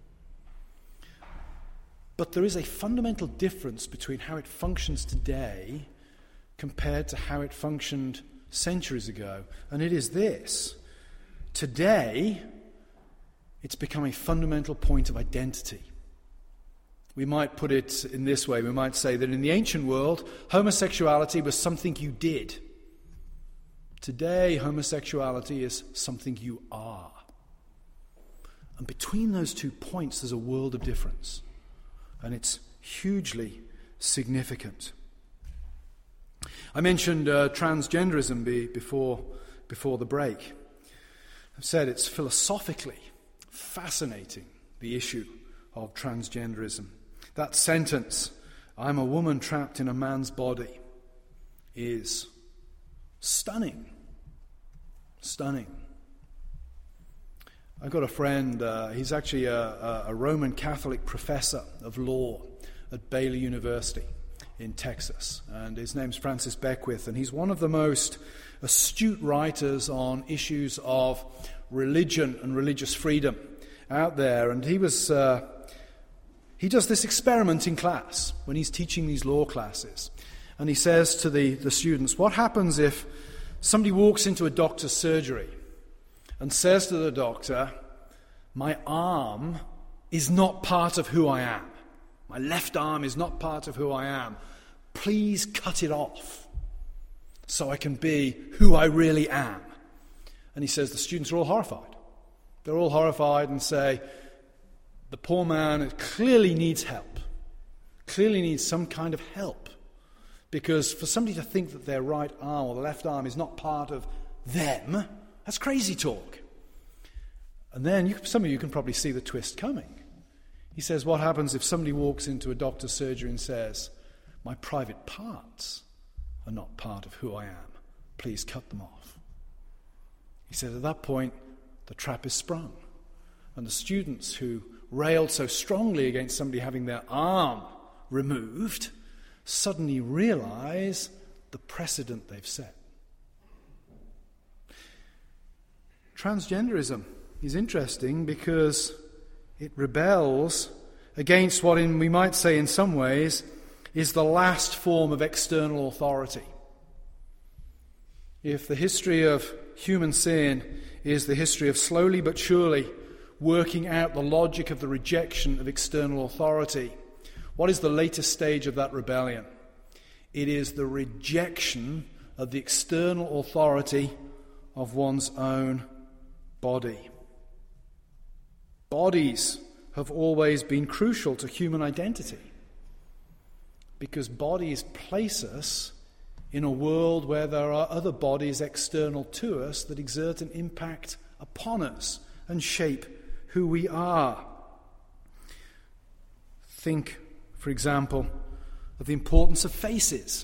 But there is a fundamental difference between how it functions today compared to how it functioned centuries ago. And it is this. Today, it's become a fundamental point of identity. We might put it in this way. We might say that in the ancient world, homosexuality was something you did. Today, homosexuality is something you are. And between those 2 points, there's a world of difference. And it's hugely significant. I mentioned transgenderism before the break. I've said it's philosophically fascinating, the issue of transgenderism. That sentence, "I'm a woman trapped in a man's body," is stunning. Stunning. I've got a friend, he's actually a Roman Catholic professor of law at Baylor University in Texas, and his name's Francis Beckwith, and he's one of the most astute writers on issues of religion and religious freedom out there. And he does this experiment in class when he's teaching these law classes, and he says to the students, what happens if somebody walks into a doctor's surgery and says to the doctor, "My arm is not part of who I am. My left arm is not part of who I am. Please cut it off so I can be who I really am." And he says the students are all horrified. They're all horrified and say, the poor man clearly needs help, clearly needs some kind of help. Because for somebody to think that their right arm or the left arm is not part of them, that's crazy talk. And then some of you can probably see the twist coming. He says, what happens if somebody walks into a doctor's surgery and says, "My private parts are not part of who I am. Please cut them off." He said, at that point, the trap is sprung. And the students who railed so strongly against somebody having their arm removed suddenly realize the precedent they've set. Transgenderism is interesting because it rebels against what we might say in some ways is the last form of external authority. If the history of human sin is the history of slowly but surely working out the logic of the rejection of external authority, what is the latest stage of that rebellion? It is the rejection of the external authority of one's own body. Bodies have always been crucial to human identity because bodies place us in a world where there are other bodies external to us that exert an impact upon us and shape who we are. Think, for example, of the importance of faces.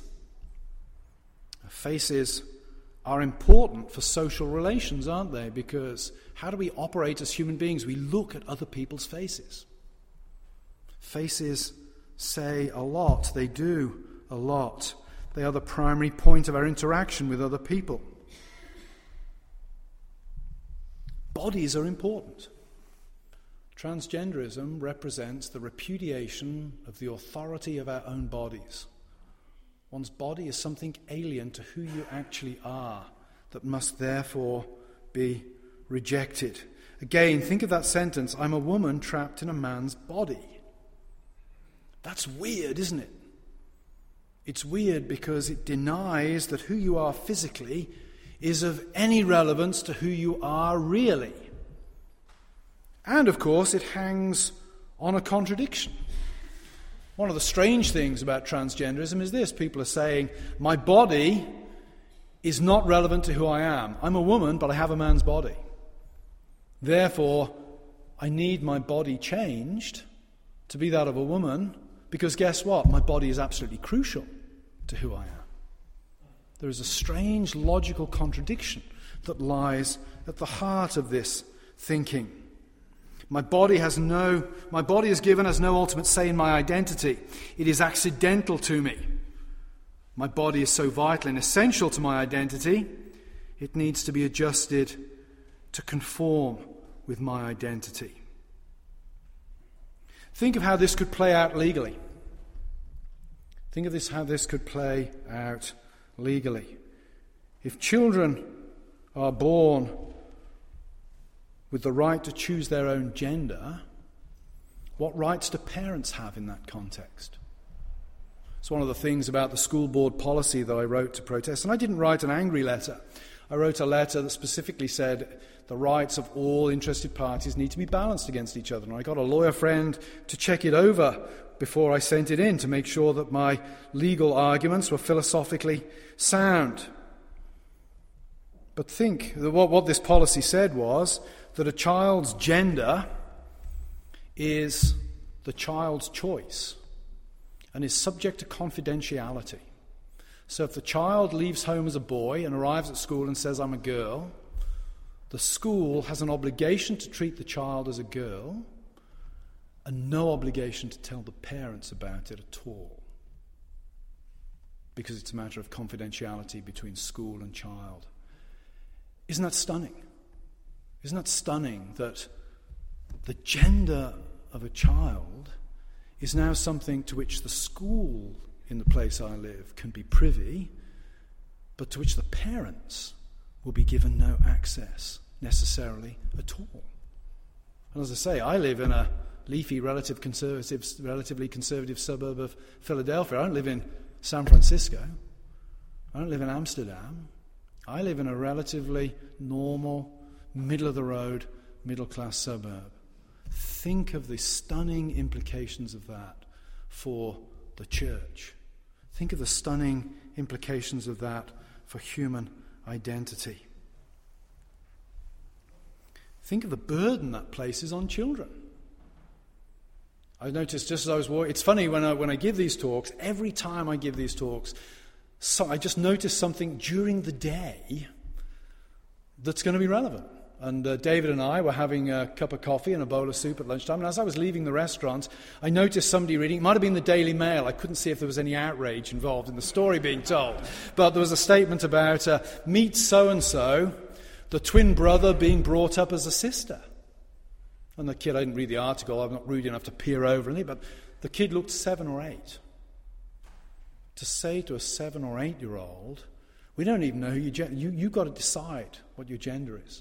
Faces are important for social relations, aren't they? Because how do we operate as human beings? We look at other people's faces. Faces say a lot. They do a lot. They are the primary point of our interaction with other people. Bodies are important. Transgenderism represents the repudiation of the authority of our own bodies. One's body is something alien to who you actually are that must therefore be rejected. Again, think of that sentence, I'm a woman trapped in a man's body. That's weird, isn't it? It's weird because it denies that who you are physically is of any relevance to who you are really. And, of course, it hangs on a contradiction. One of the strange things about transgenderism is this. People are saying, my body is not relevant to who I am. I'm a woman, but I have a man's body. Therefore, I need my body changed to be that of a woman, because guess what? My body is absolutely crucial to who I am. There is a strange logical contradiction that lies at the heart of this thinking. My body is given as no ultimate say in my identity. It is accidental to me. My body is so vital and essential to my identity, it needs to be adjusted to conform with my identity. Think of how this could play out legally. Think of how this could play out legally. If children are born with the right to choose their own gender, what rights do parents have in that context? It's one of the things about the school board policy that I wrote to protest. And I didn't write an angry letter. I wrote a letter that specifically said the rights of all interested parties need to be balanced against each other. And I got a lawyer friend to check it over before I sent it in to make sure that my legal arguments were philosophically sound. But think, what this policy said was that a child's gender is the child's choice and is subject to confidentiality. So if the child leaves home as a boy and arrives at school and says, I'm a girl, the school has an obligation to treat the child as a girl and no obligation to tell the parents about it at all, because it's a matter of confidentiality between school and child. Isn't that stunning? Isn't that stunning that the gender of a child is now something to which the school in the place I live can be privy, but to which the parents will be given no access necessarily at all? And as I say, I live in a leafy, relatively conservative suburb of Philadelphia. I don't live in San Francisco. I don't live in Amsterdam. I live in a relatively normal, middle-of-the-road, middle-class suburb. Think of the stunning implications of that for the church. Think of the stunning implications of that for human identity. Think of the burden that places on children. I noticed just as I was walking, it's funny when I give these talks, every time I give these talks, so I just notice something during the day that's going to be relevant. And David and I were having a cup of coffee and a bowl of soup at lunchtime, and as I was leaving the restaurant, I noticed somebody reading, it might have been the Daily Mail, I couldn't see if there was any outrage involved in the story being told, but there was a statement about meet so-and-so, the twin brother being brought up as a sister. And the kid, I didn't read the article, I'm not rude enough to peer over anything, but the kid looked 7 or 8. To say to a 7 or 8-year-old, we don't even know who you've got to decide what your gender is.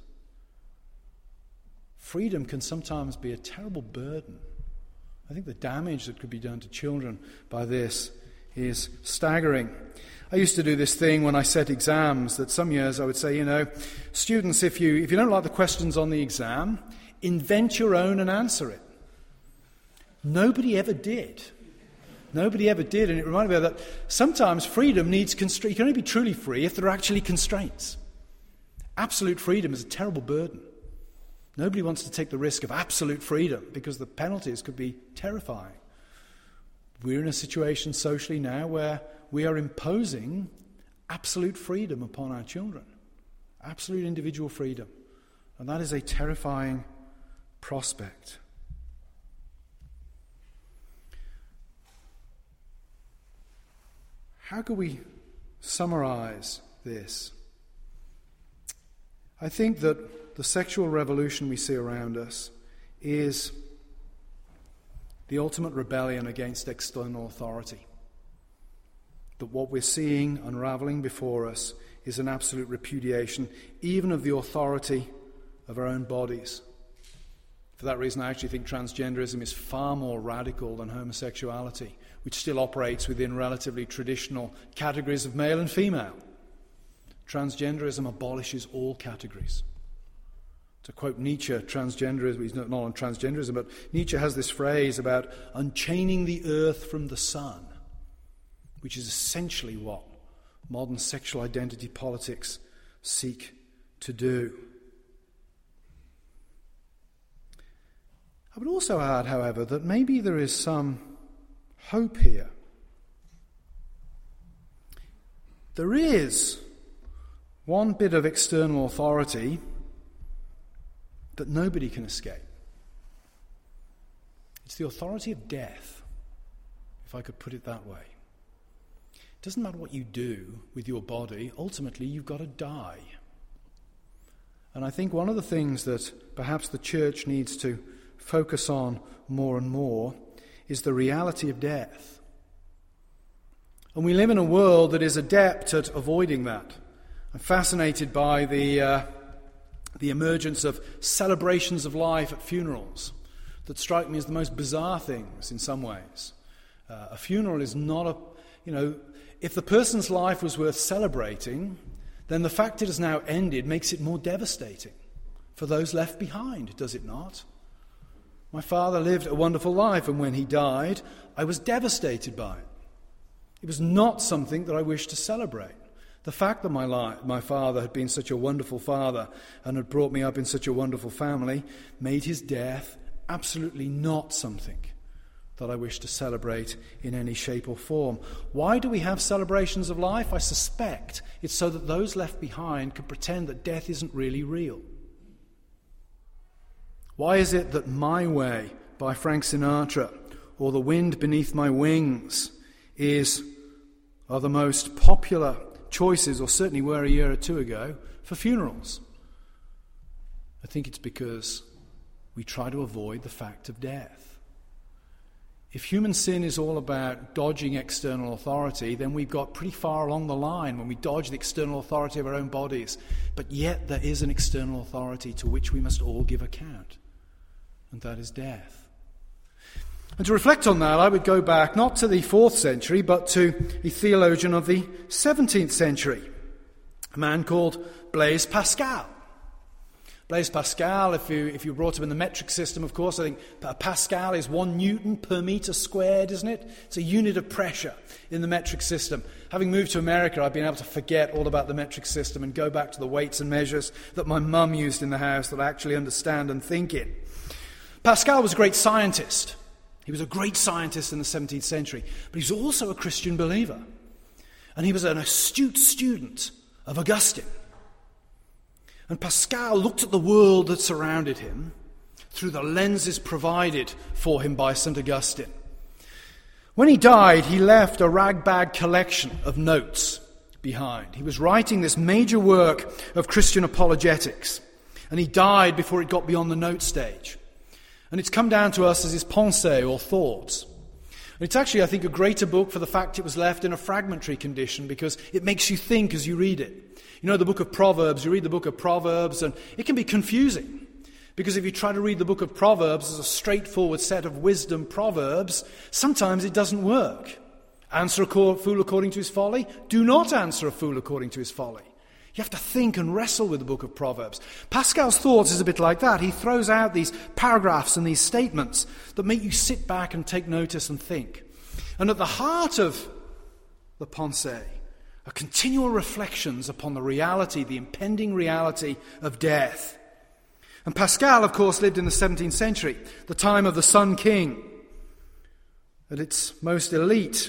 Freedom can sometimes be a terrible burden. I think the damage that could be done to children by this is staggering. I used to do this thing when I set exams that some years I would say, students, if you don't like the questions on the exam, invent your own and answer it. Nobody ever did. Nobody ever did, and it reminded me of that sometimes freedom needs constraint. You can only be truly free if there are actually constraints. Absolute freedom is a terrible burden. Nobody wants to take the risk of absolute freedom because the penalties could be terrifying. We're in a situation socially now where we are imposing absolute freedom upon our children. Absolute individual freedom. And that is a terrifying prospect. How can we summarize this? I think that the sexual revolution we see around us is the ultimate rebellion against external authority. That what we're seeing unraveling before us is an absolute repudiation, even of the authority of our own bodies. For that reason, I actually think transgenderism is far more radical than homosexuality, which still operates within relatively traditional categories of male and female. Transgenderism abolishes all categories. To quote Nietzsche, transgenderism, he's not on transgenderism, but Nietzsche has this phrase about unchaining the earth from the sun, which is essentially what modern sexual identity politics seek to do. I would also add, however, that maybe there is some hope here. There is one bit of external authority that nobody can escape. It's the authority of death, if I could put it that way. It doesn't matter what you do with your body, ultimately you've got to die. And I think one of the things that perhaps the church needs to focus on more and more is the reality of death. And we live in a world that is adept at avoiding that. I'm fascinated by the emergence of celebrations of life at funerals that strike me as the most bizarre things in some ways. A funeral is not if the person's life was worth celebrating, then the fact it has now ended makes it more devastating for those left behind, does it not? My father lived a wonderful life, and when he died, I was devastated by it. It was not something that I wished to celebrate. The fact that my father had been such a wonderful father and had brought me up in such a wonderful family made his death absolutely not something that I wish to celebrate in any shape or form. Why do we have celebrations of life? I suspect it's so that those left behind can pretend that death isn't really real. Why is it that My Way by Frank Sinatra or The Wind Beneath My Wings are the most popular choices, or certainly were a year or two ago, for funerals? I think it's because we try to avoid the fact of death. If human sin is all about dodging external authority, then we've got pretty far along the line when we dodge the external authority of our own bodies. But yet there is an external authority to which we must all give account, and that is death. And to reflect on that, I would go back not to the 4th century, but to a theologian of the 17th century, a man called Blaise Pascal. Blaise Pascal, if you brought him in the metric system, of course, I think Pascal is 1 Newton per meter squared, isn't it? It's a unit of pressure in the metric system. Having moved to America, I've been able to forget all about the metric system and go back to the weights and measures that my mum used in the house that I actually understand and think in. Pascal was a great scientist. He was a great scientist in the 17th century, but he was also a Christian believer. And he was an astute student of Augustine. And Pascal looked at the world that surrounded him through the lenses provided for him by St. Augustine. When he died, he left a ragbag collection of notes behind. He was writing this major work of Christian apologetics, and he died before it got beyond the note stage. And it's come down to us as his pensées, or thoughts. And it's actually, I think, a greater book for the fact it was left in a fragmentary condition, because it makes you think as you read it. You know, the book of Proverbs, you read the book of Proverbs, and it can be confusing. Because if you try to read the book of Proverbs as a straightforward set of wisdom proverbs, sometimes it doesn't work. Answer a fool according to his folly. Do not answer a fool according to his folly. You have to think and wrestle with the book of Proverbs. Pascal's thoughts is a bit like that. He throws out these paragraphs and these statements that make you sit back and take notice and think. And at the heart of the pensée are continual reflections upon the reality, the impending reality of death. And Pascal, of course, lived in the 17th century, the time of the Sun King. At its most elite,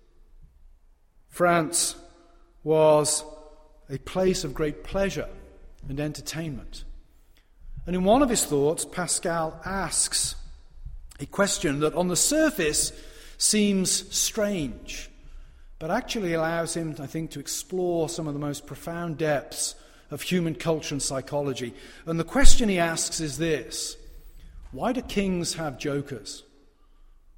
France was a place of great pleasure and entertainment. And in one of his thoughts, Pascal asks a question that on the surface seems strange, but actually allows him, I think, to explore some of the most profound depths of human culture and psychology. And the question he asks is this: why do kings have jokers?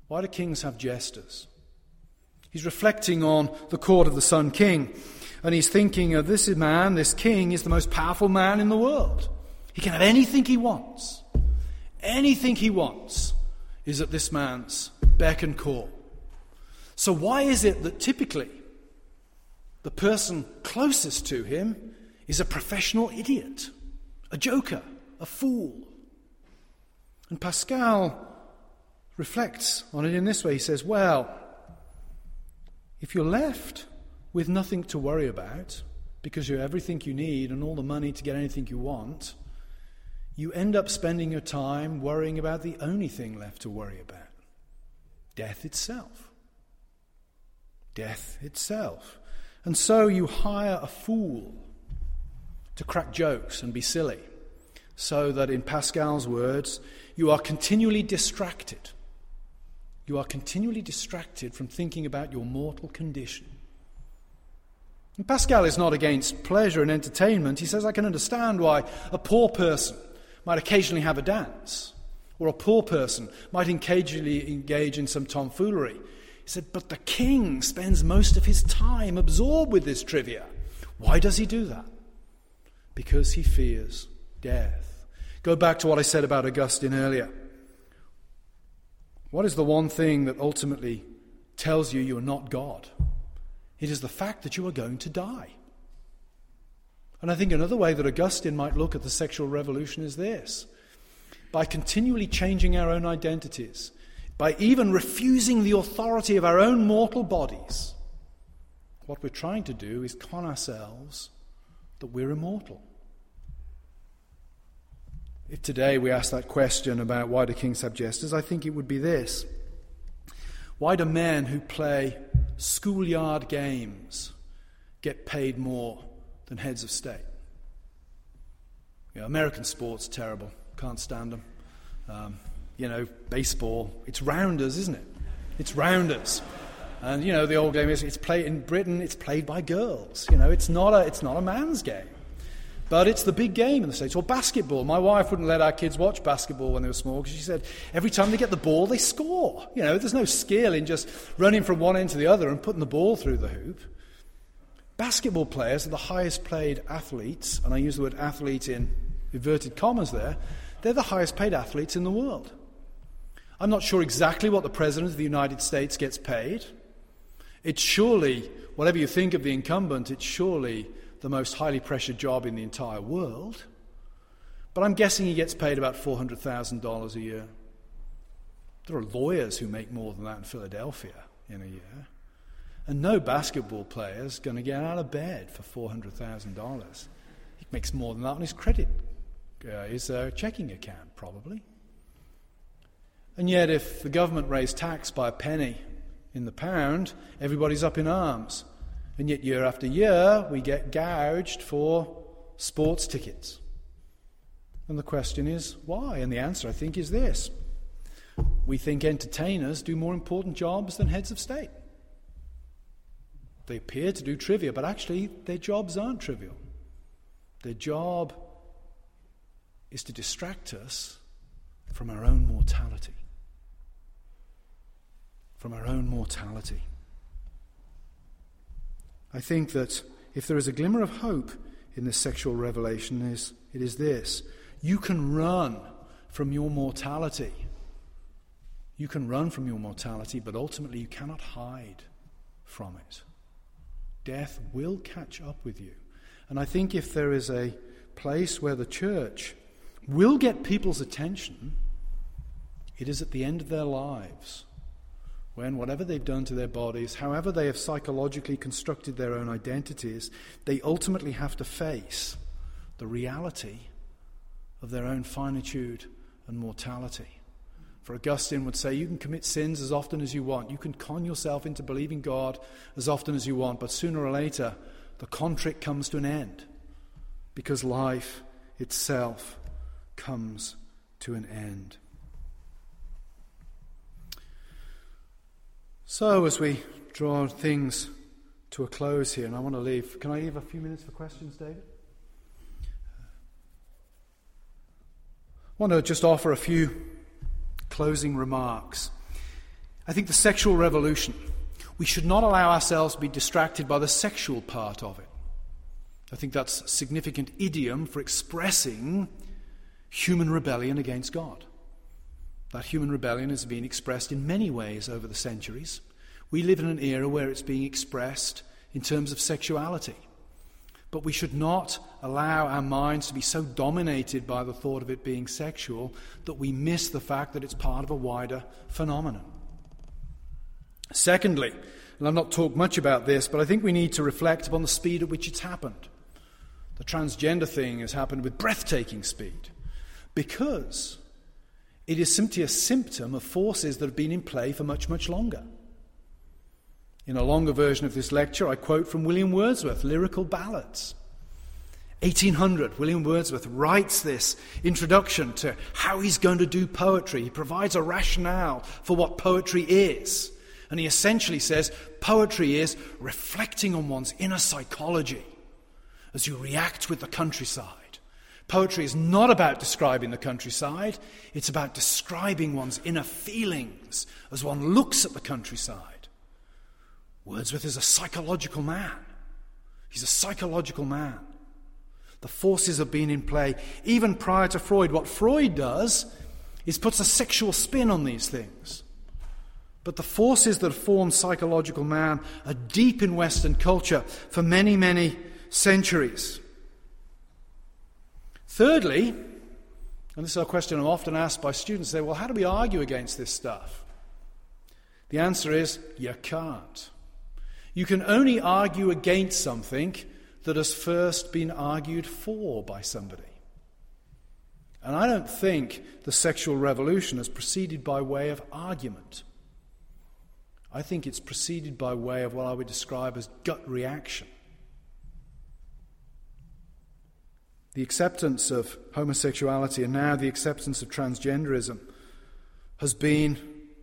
Why do kings have jesters? He's reflecting on the court of the Sun King, and he's thinking of this man, this king, is the most powerful man in the world. He can have anything he wants. Anything he wants is at this man's beck and call. So why is it that typically the person closest to him is a professional idiot, a joker, a fool? And Pascal reflects on it in this way. He says, well, if you're left with nothing to worry about because you have everything you need and all the money to get anything you want, you end up spending your time worrying about the only thing left to worry about: death itself. Death itself. And so you hire a fool to crack jokes and be silly, so that, in Pascal's words, you are continually distracted. You are continually distracted from thinking about your mortal condition. And Pascal is not against pleasure and entertainment. He says, I can understand why a poor person might occasionally have a dance, or a poor person might occasionally engage in some tomfoolery. He said, but the king spends most of his time absorbed with this trivia. Why does he do that? Because he fears death. Go back to what I said about Augustine earlier. What is the one thing that ultimately tells you are not God? It is the fact that you are going to die. And I think another way that Augustine might look at the sexual revolution is this: by continually changing our own identities, by even refusing the authority of our own mortal bodies, what we're trying to do is con ourselves that we're immortal. If today we ask that question about why do kings have jesters, I think it would be this: why do men who play schoolyard games get paid more than heads of state? American sport's terrible. Can't stand them. Baseball, it's rounders, isn't it? It's rounders. And, the old game is, it's played in Britain, it's played by girls. It's not a man's game. But it's the big game in the States. Or basketball. My wife wouldn't let our kids watch basketball when they were small because she said every time they get the ball, they score. There's no skill in just running from one end to the other and putting the ball through the hoop. Basketball players are the highest paid athletes, and I use the word athlete in inverted commas there. They're the highest paid athletes in the world. I'm not sure exactly what the President of the United States gets paid. It's surely, whatever you think of the incumbent, it's surely the most highly pressured job in the entire world. But I'm guessing he gets paid about $400,000 a year. There are lawyers who make more than that in Philadelphia in a year. And no basketball player is going to get out of bed for $400,000. He makes more than that on his his checking account, probably. And yet, if the government raised tax by a penny in the pound, everybody's up in arms. And yet, year after year, we get gouged for sports tickets. And the question is, why? And the answer, I think, is this: we think entertainers do more important jobs than heads of state. They appear to do trivia, but actually their jobs aren't trivial. Their job is to distract us from our own mortality. From our own mortality. I think that if there is a glimmer of hope in this sexual revelation, it is this: you can run from your mortality. You can run from your mortality, but ultimately you cannot hide from it. Death will catch up with you. And I think if there is a place where the church will get people's attention, it is at the end of their lives, when whatever they've done to their bodies, however they have psychologically constructed their own identities, they ultimately have to face the reality of their own finitude and mortality. For Augustine would say, you can commit sins as often as you want. You can con yourself into believing God as often as you want, but sooner or later, the contrick comes to an end, because life itself comes to an end. So as we draw things to a close here, and I want to leave, can I leave a few minutes for questions, David? I want to just offer a few closing remarks. I think the sexual revolution, we should not allow ourselves to be distracted by the sexual part of it. I think that's a significant idiom for expressing human rebellion against God. That human rebellion has been expressed in many ways over the centuries. We live in an era where it's being expressed in terms of sexuality. But we should not allow our minds to be so dominated by the thought of it being sexual that we miss the fact that it's part of a wider phenomenon. Secondly, and I've not talked much about this, but I think we need to reflect upon the speed at which it's happened. The transgender thing has happened with breathtaking speed because it is simply a symptom of forces that have been in play for much, much longer. In a longer version of this lecture, I quote from William Wordsworth, Lyrical Ballads. 1800, William Wordsworth writes this introduction to how he's going to do poetry. He provides a rationale for what poetry is. And he essentially says poetry is reflecting on one's inner psychology as you react with the countryside. Poetry is not about describing the countryside. It's about describing one's inner feelings as one looks at the countryside. Wordsworth is a psychological man. He's a psychological man. The forces have been in play even prior to Freud. What Freud does is puts a sexual spin on these things. But the forces that form psychological man are deep in Western culture for many, many centuries. Thirdly, and this is a question I'm often asked by students, they say, well, how do we argue against this stuff? The answer is, you can't. You can only argue against something that has first been argued for by somebody. And I don't think the sexual revolution has proceeded by way of argument. I think it's proceeded by way of what I would describe as gut reaction. The acceptance of homosexuality and now the acceptance of transgenderism has been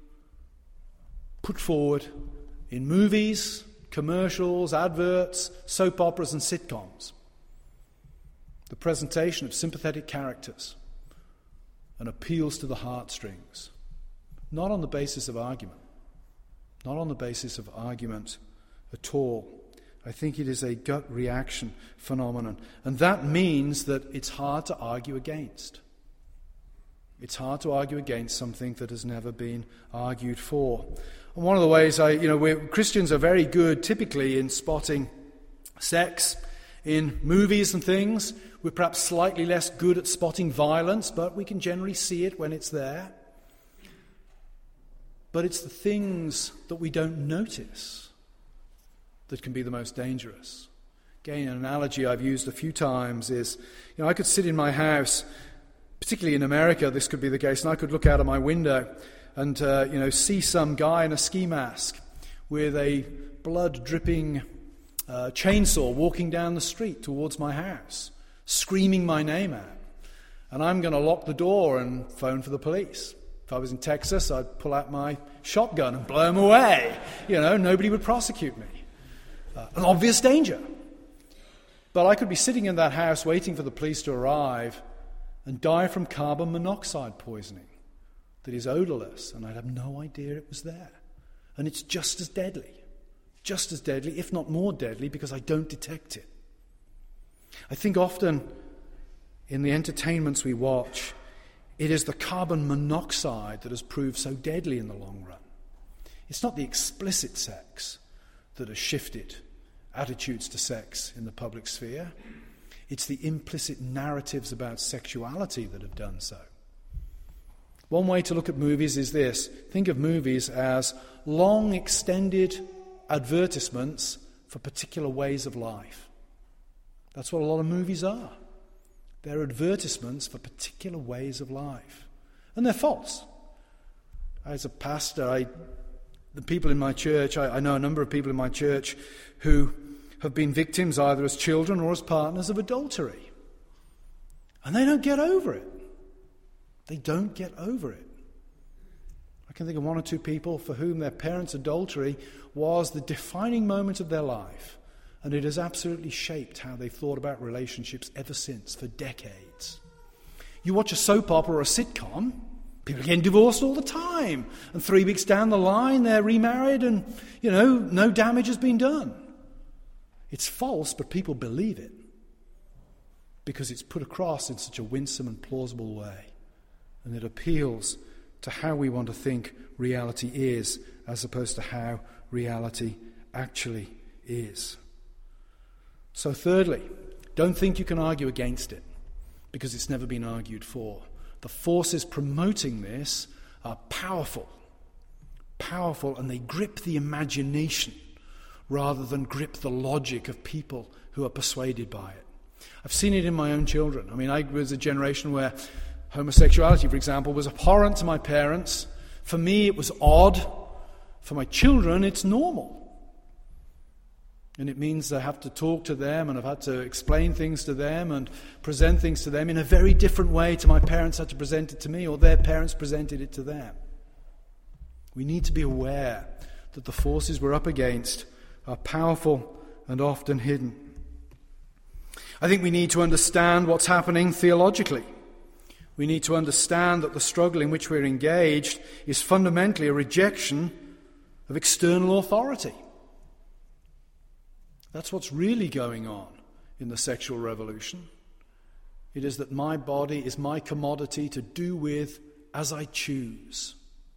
put forward in movies, commercials, adverts, soap operas and sitcoms. The presentation of sympathetic characters and appeals to the heartstrings, not on the basis of argument. Not on the basis of argument at all. I think it is a gut reaction phenomenon. And that means that it's hard to argue against. It's hard to argue against something that has never been argued for. And one of the ways Christians are very good typically in spotting sex in movies and things. We're perhaps slightly less good at spotting violence, but we can generally see it when it's there. But it's the things that we don't notice that can be the most dangerous. Again, an analogy I've used a few times is, I could sit in my house, particularly in America this could be the case, and I could look out of my window and see some guy in a ski mask with a blood-dripping chainsaw walking down the street towards my house, screaming my name out. And I'm going to lock the door and phone for the police. If I was in Texas, I'd pull out my shotgun and blow him away. Nobody would prosecute me. An obvious danger. But I could be sitting in that house waiting for the police to arrive and die from carbon monoxide poisoning that is odorless, and I'd have no idea it was there. And it's just as deadly, if not more deadly, because I don't detect it. I think often in the entertainments we watch, it is the carbon monoxide that has proved so deadly in the long run. It's not the explicit sex that has shifted attitudes to sex in the public sphere. It's the implicit narratives about sexuality that have done so. One way to look at movies is this. Think of movies as long extended advertisements for particular ways of life. That's what a lot of movies are. They're advertisements for particular ways of life. And they're false. As a pastor, the people in my church, I know a number of people in my church who have been victims either as children or as partners of adultery. And they don't get over it. They don't get over it. I can think of one or two people for whom their parents' adultery was the defining moment of their life. And it has absolutely shaped how they've thought about relationships ever since, for decades. You watch a soap opera or a sitcom, People are getting divorced all the time. And 3 weeks down the line, they're remarried and, no damage has been done. It's false, but people believe it because it's put across in such a winsome and plausible way. And it appeals to how we want to think reality is as opposed to how reality actually is. So thirdly, don't think you can argue against it because it's never been argued for. The forces promoting this are powerful, and they grip the imagination rather than grip the logic of people who are persuaded by it. I've seen it in my own children. I was a generation where homosexuality, for example, was abhorrent to my parents. For me, it was odd. For my children, it's normal. And it means I have to talk to them, and I've had to explain things to them and present things to them in a very different way to my parents had to present it to me, or their parents presented it to them. We need to be aware that the forces we're up against are powerful and often hidden. I think we need to understand what's happening theologically. We need to understand that the struggle in which we're engaged is fundamentally a rejection of external authority. That's what's really going on in the sexual revolution. It is that my body is my commodity to do with as I choose.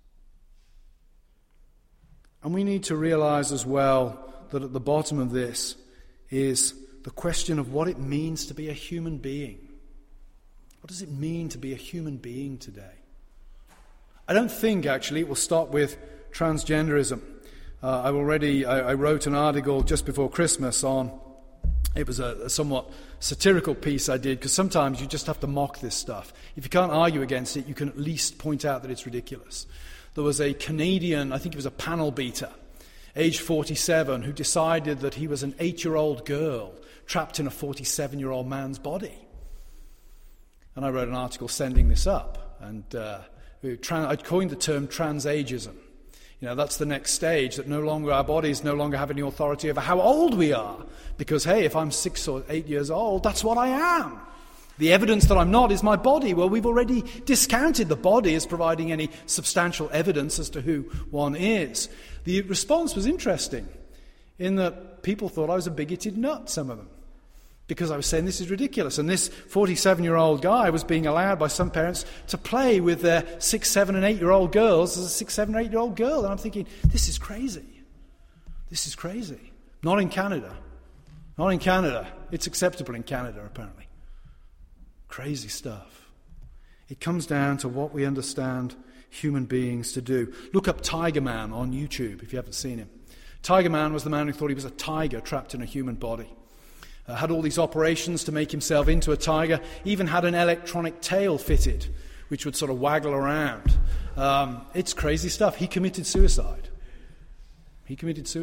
And we need to realize as well that at the bottom of this is the question of what it means to be a human being. What does it mean to be a human being today? I don't think, actually, it will stop with transgenderism. I wrote an article just before Christmas on, it was a somewhat satirical piece I did, because sometimes you just have to mock this stuff. If you can't argue against it, you can at least point out that it's ridiculous. There was a Canadian, I think he was a panel beater, aged 47, who decided that he was an 8-year-old girl trapped in a 47-year-old man's body. And I wrote an article sending this up, and I coined the term transageism. That's the next stage, that our bodies no longer have any authority over how old we are. Because, hey, if I'm 6 or 8 years old, that's what I am. The evidence that I'm not is my body. Well, we've already discounted the body as providing any substantial evidence as to who one is. The response was interesting, in that people thought I was a bigoted nut, some of them, because I was saying this is ridiculous. And this 47-year-old guy was being allowed by some parents to play with their 6, 7, and 8-year-old girls as a 6, 7, 8-year-old girl. And I'm thinking, this is crazy. This is crazy. Not in Canada. Not in Canada. It's acceptable in Canada, apparently. Crazy stuff. It comes down to what we understand human beings to do. Look up Tiger Man on YouTube if you haven't seen him. Tiger Man was the man who thought he was a tiger trapped in a human body. Had all these operations to make himself into a tiger, even had an electronic tail fitted, which would sort of waggle around. It's crazy stuff. He committed suicide. You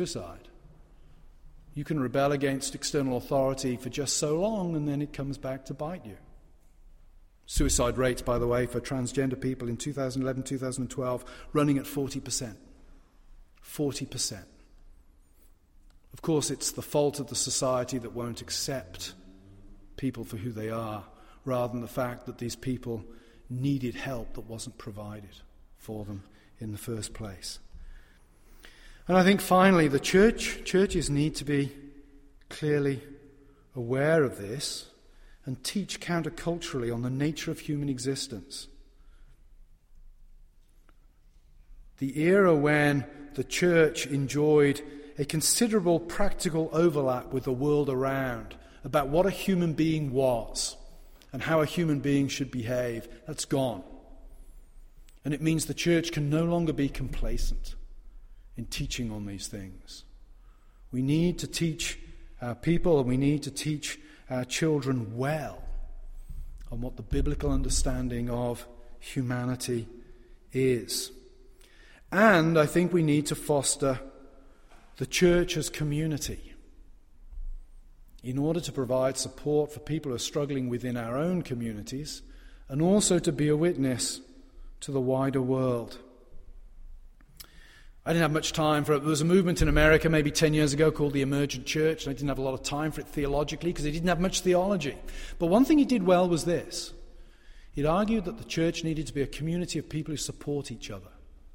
can rebel against external authority for just so long, and then it comes back to bite you. Suicide rates, by the way, for transgender people in 2011, 2012, running at 40%. 40%. Of course, it's the fault of the society that won't accept people for who they are, rather than the fact that these people needed help that wasn't provided for them in the first place. And I think finally, the churches need to be clearly aware of this and teach counterculturally on the nature of human existence. The era when the church enjoyed a considerable practical overlap with the world around about what a human being was and how a human being should behave, that's gone. And it means the church can no longer be complacent in teaching on these things. We need to teach our people, and we need to teach our children well on what the biblical understanding of humanity is. And I think we need to foster the church as community in order to provide support for people who are struggling within our own communities, and also to be a witness to the wider world. I didn't have much time for it. There was a movement in America maybe 10 years ago called the Emergent Church, and I didn't have a lot of time for it theologically because it didn't have much theology. But one thing it did well was this. It argued that the church needed to be a community of people who support each other.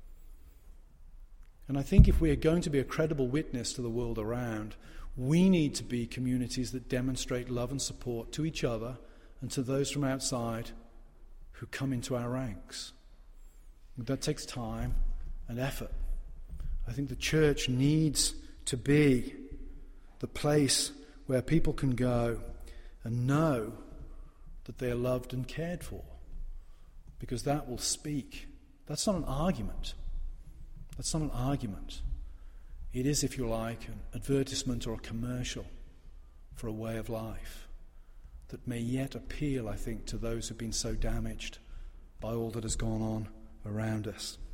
And I think if we are going to be a credible witness to the world around, we need to be communities that demonstrate love and support to each other and to those from outside who come into our ranks. And that takes time and effort. I think the church needs to be the place where people can go and know that they are loved and cared for, because that will speak. That's not an argument. That's not an argument. It is, if you like, an advertisement or a commercial for a way of life that may yet appeal, I think, to those who've been so damaged by all that has gone on around us.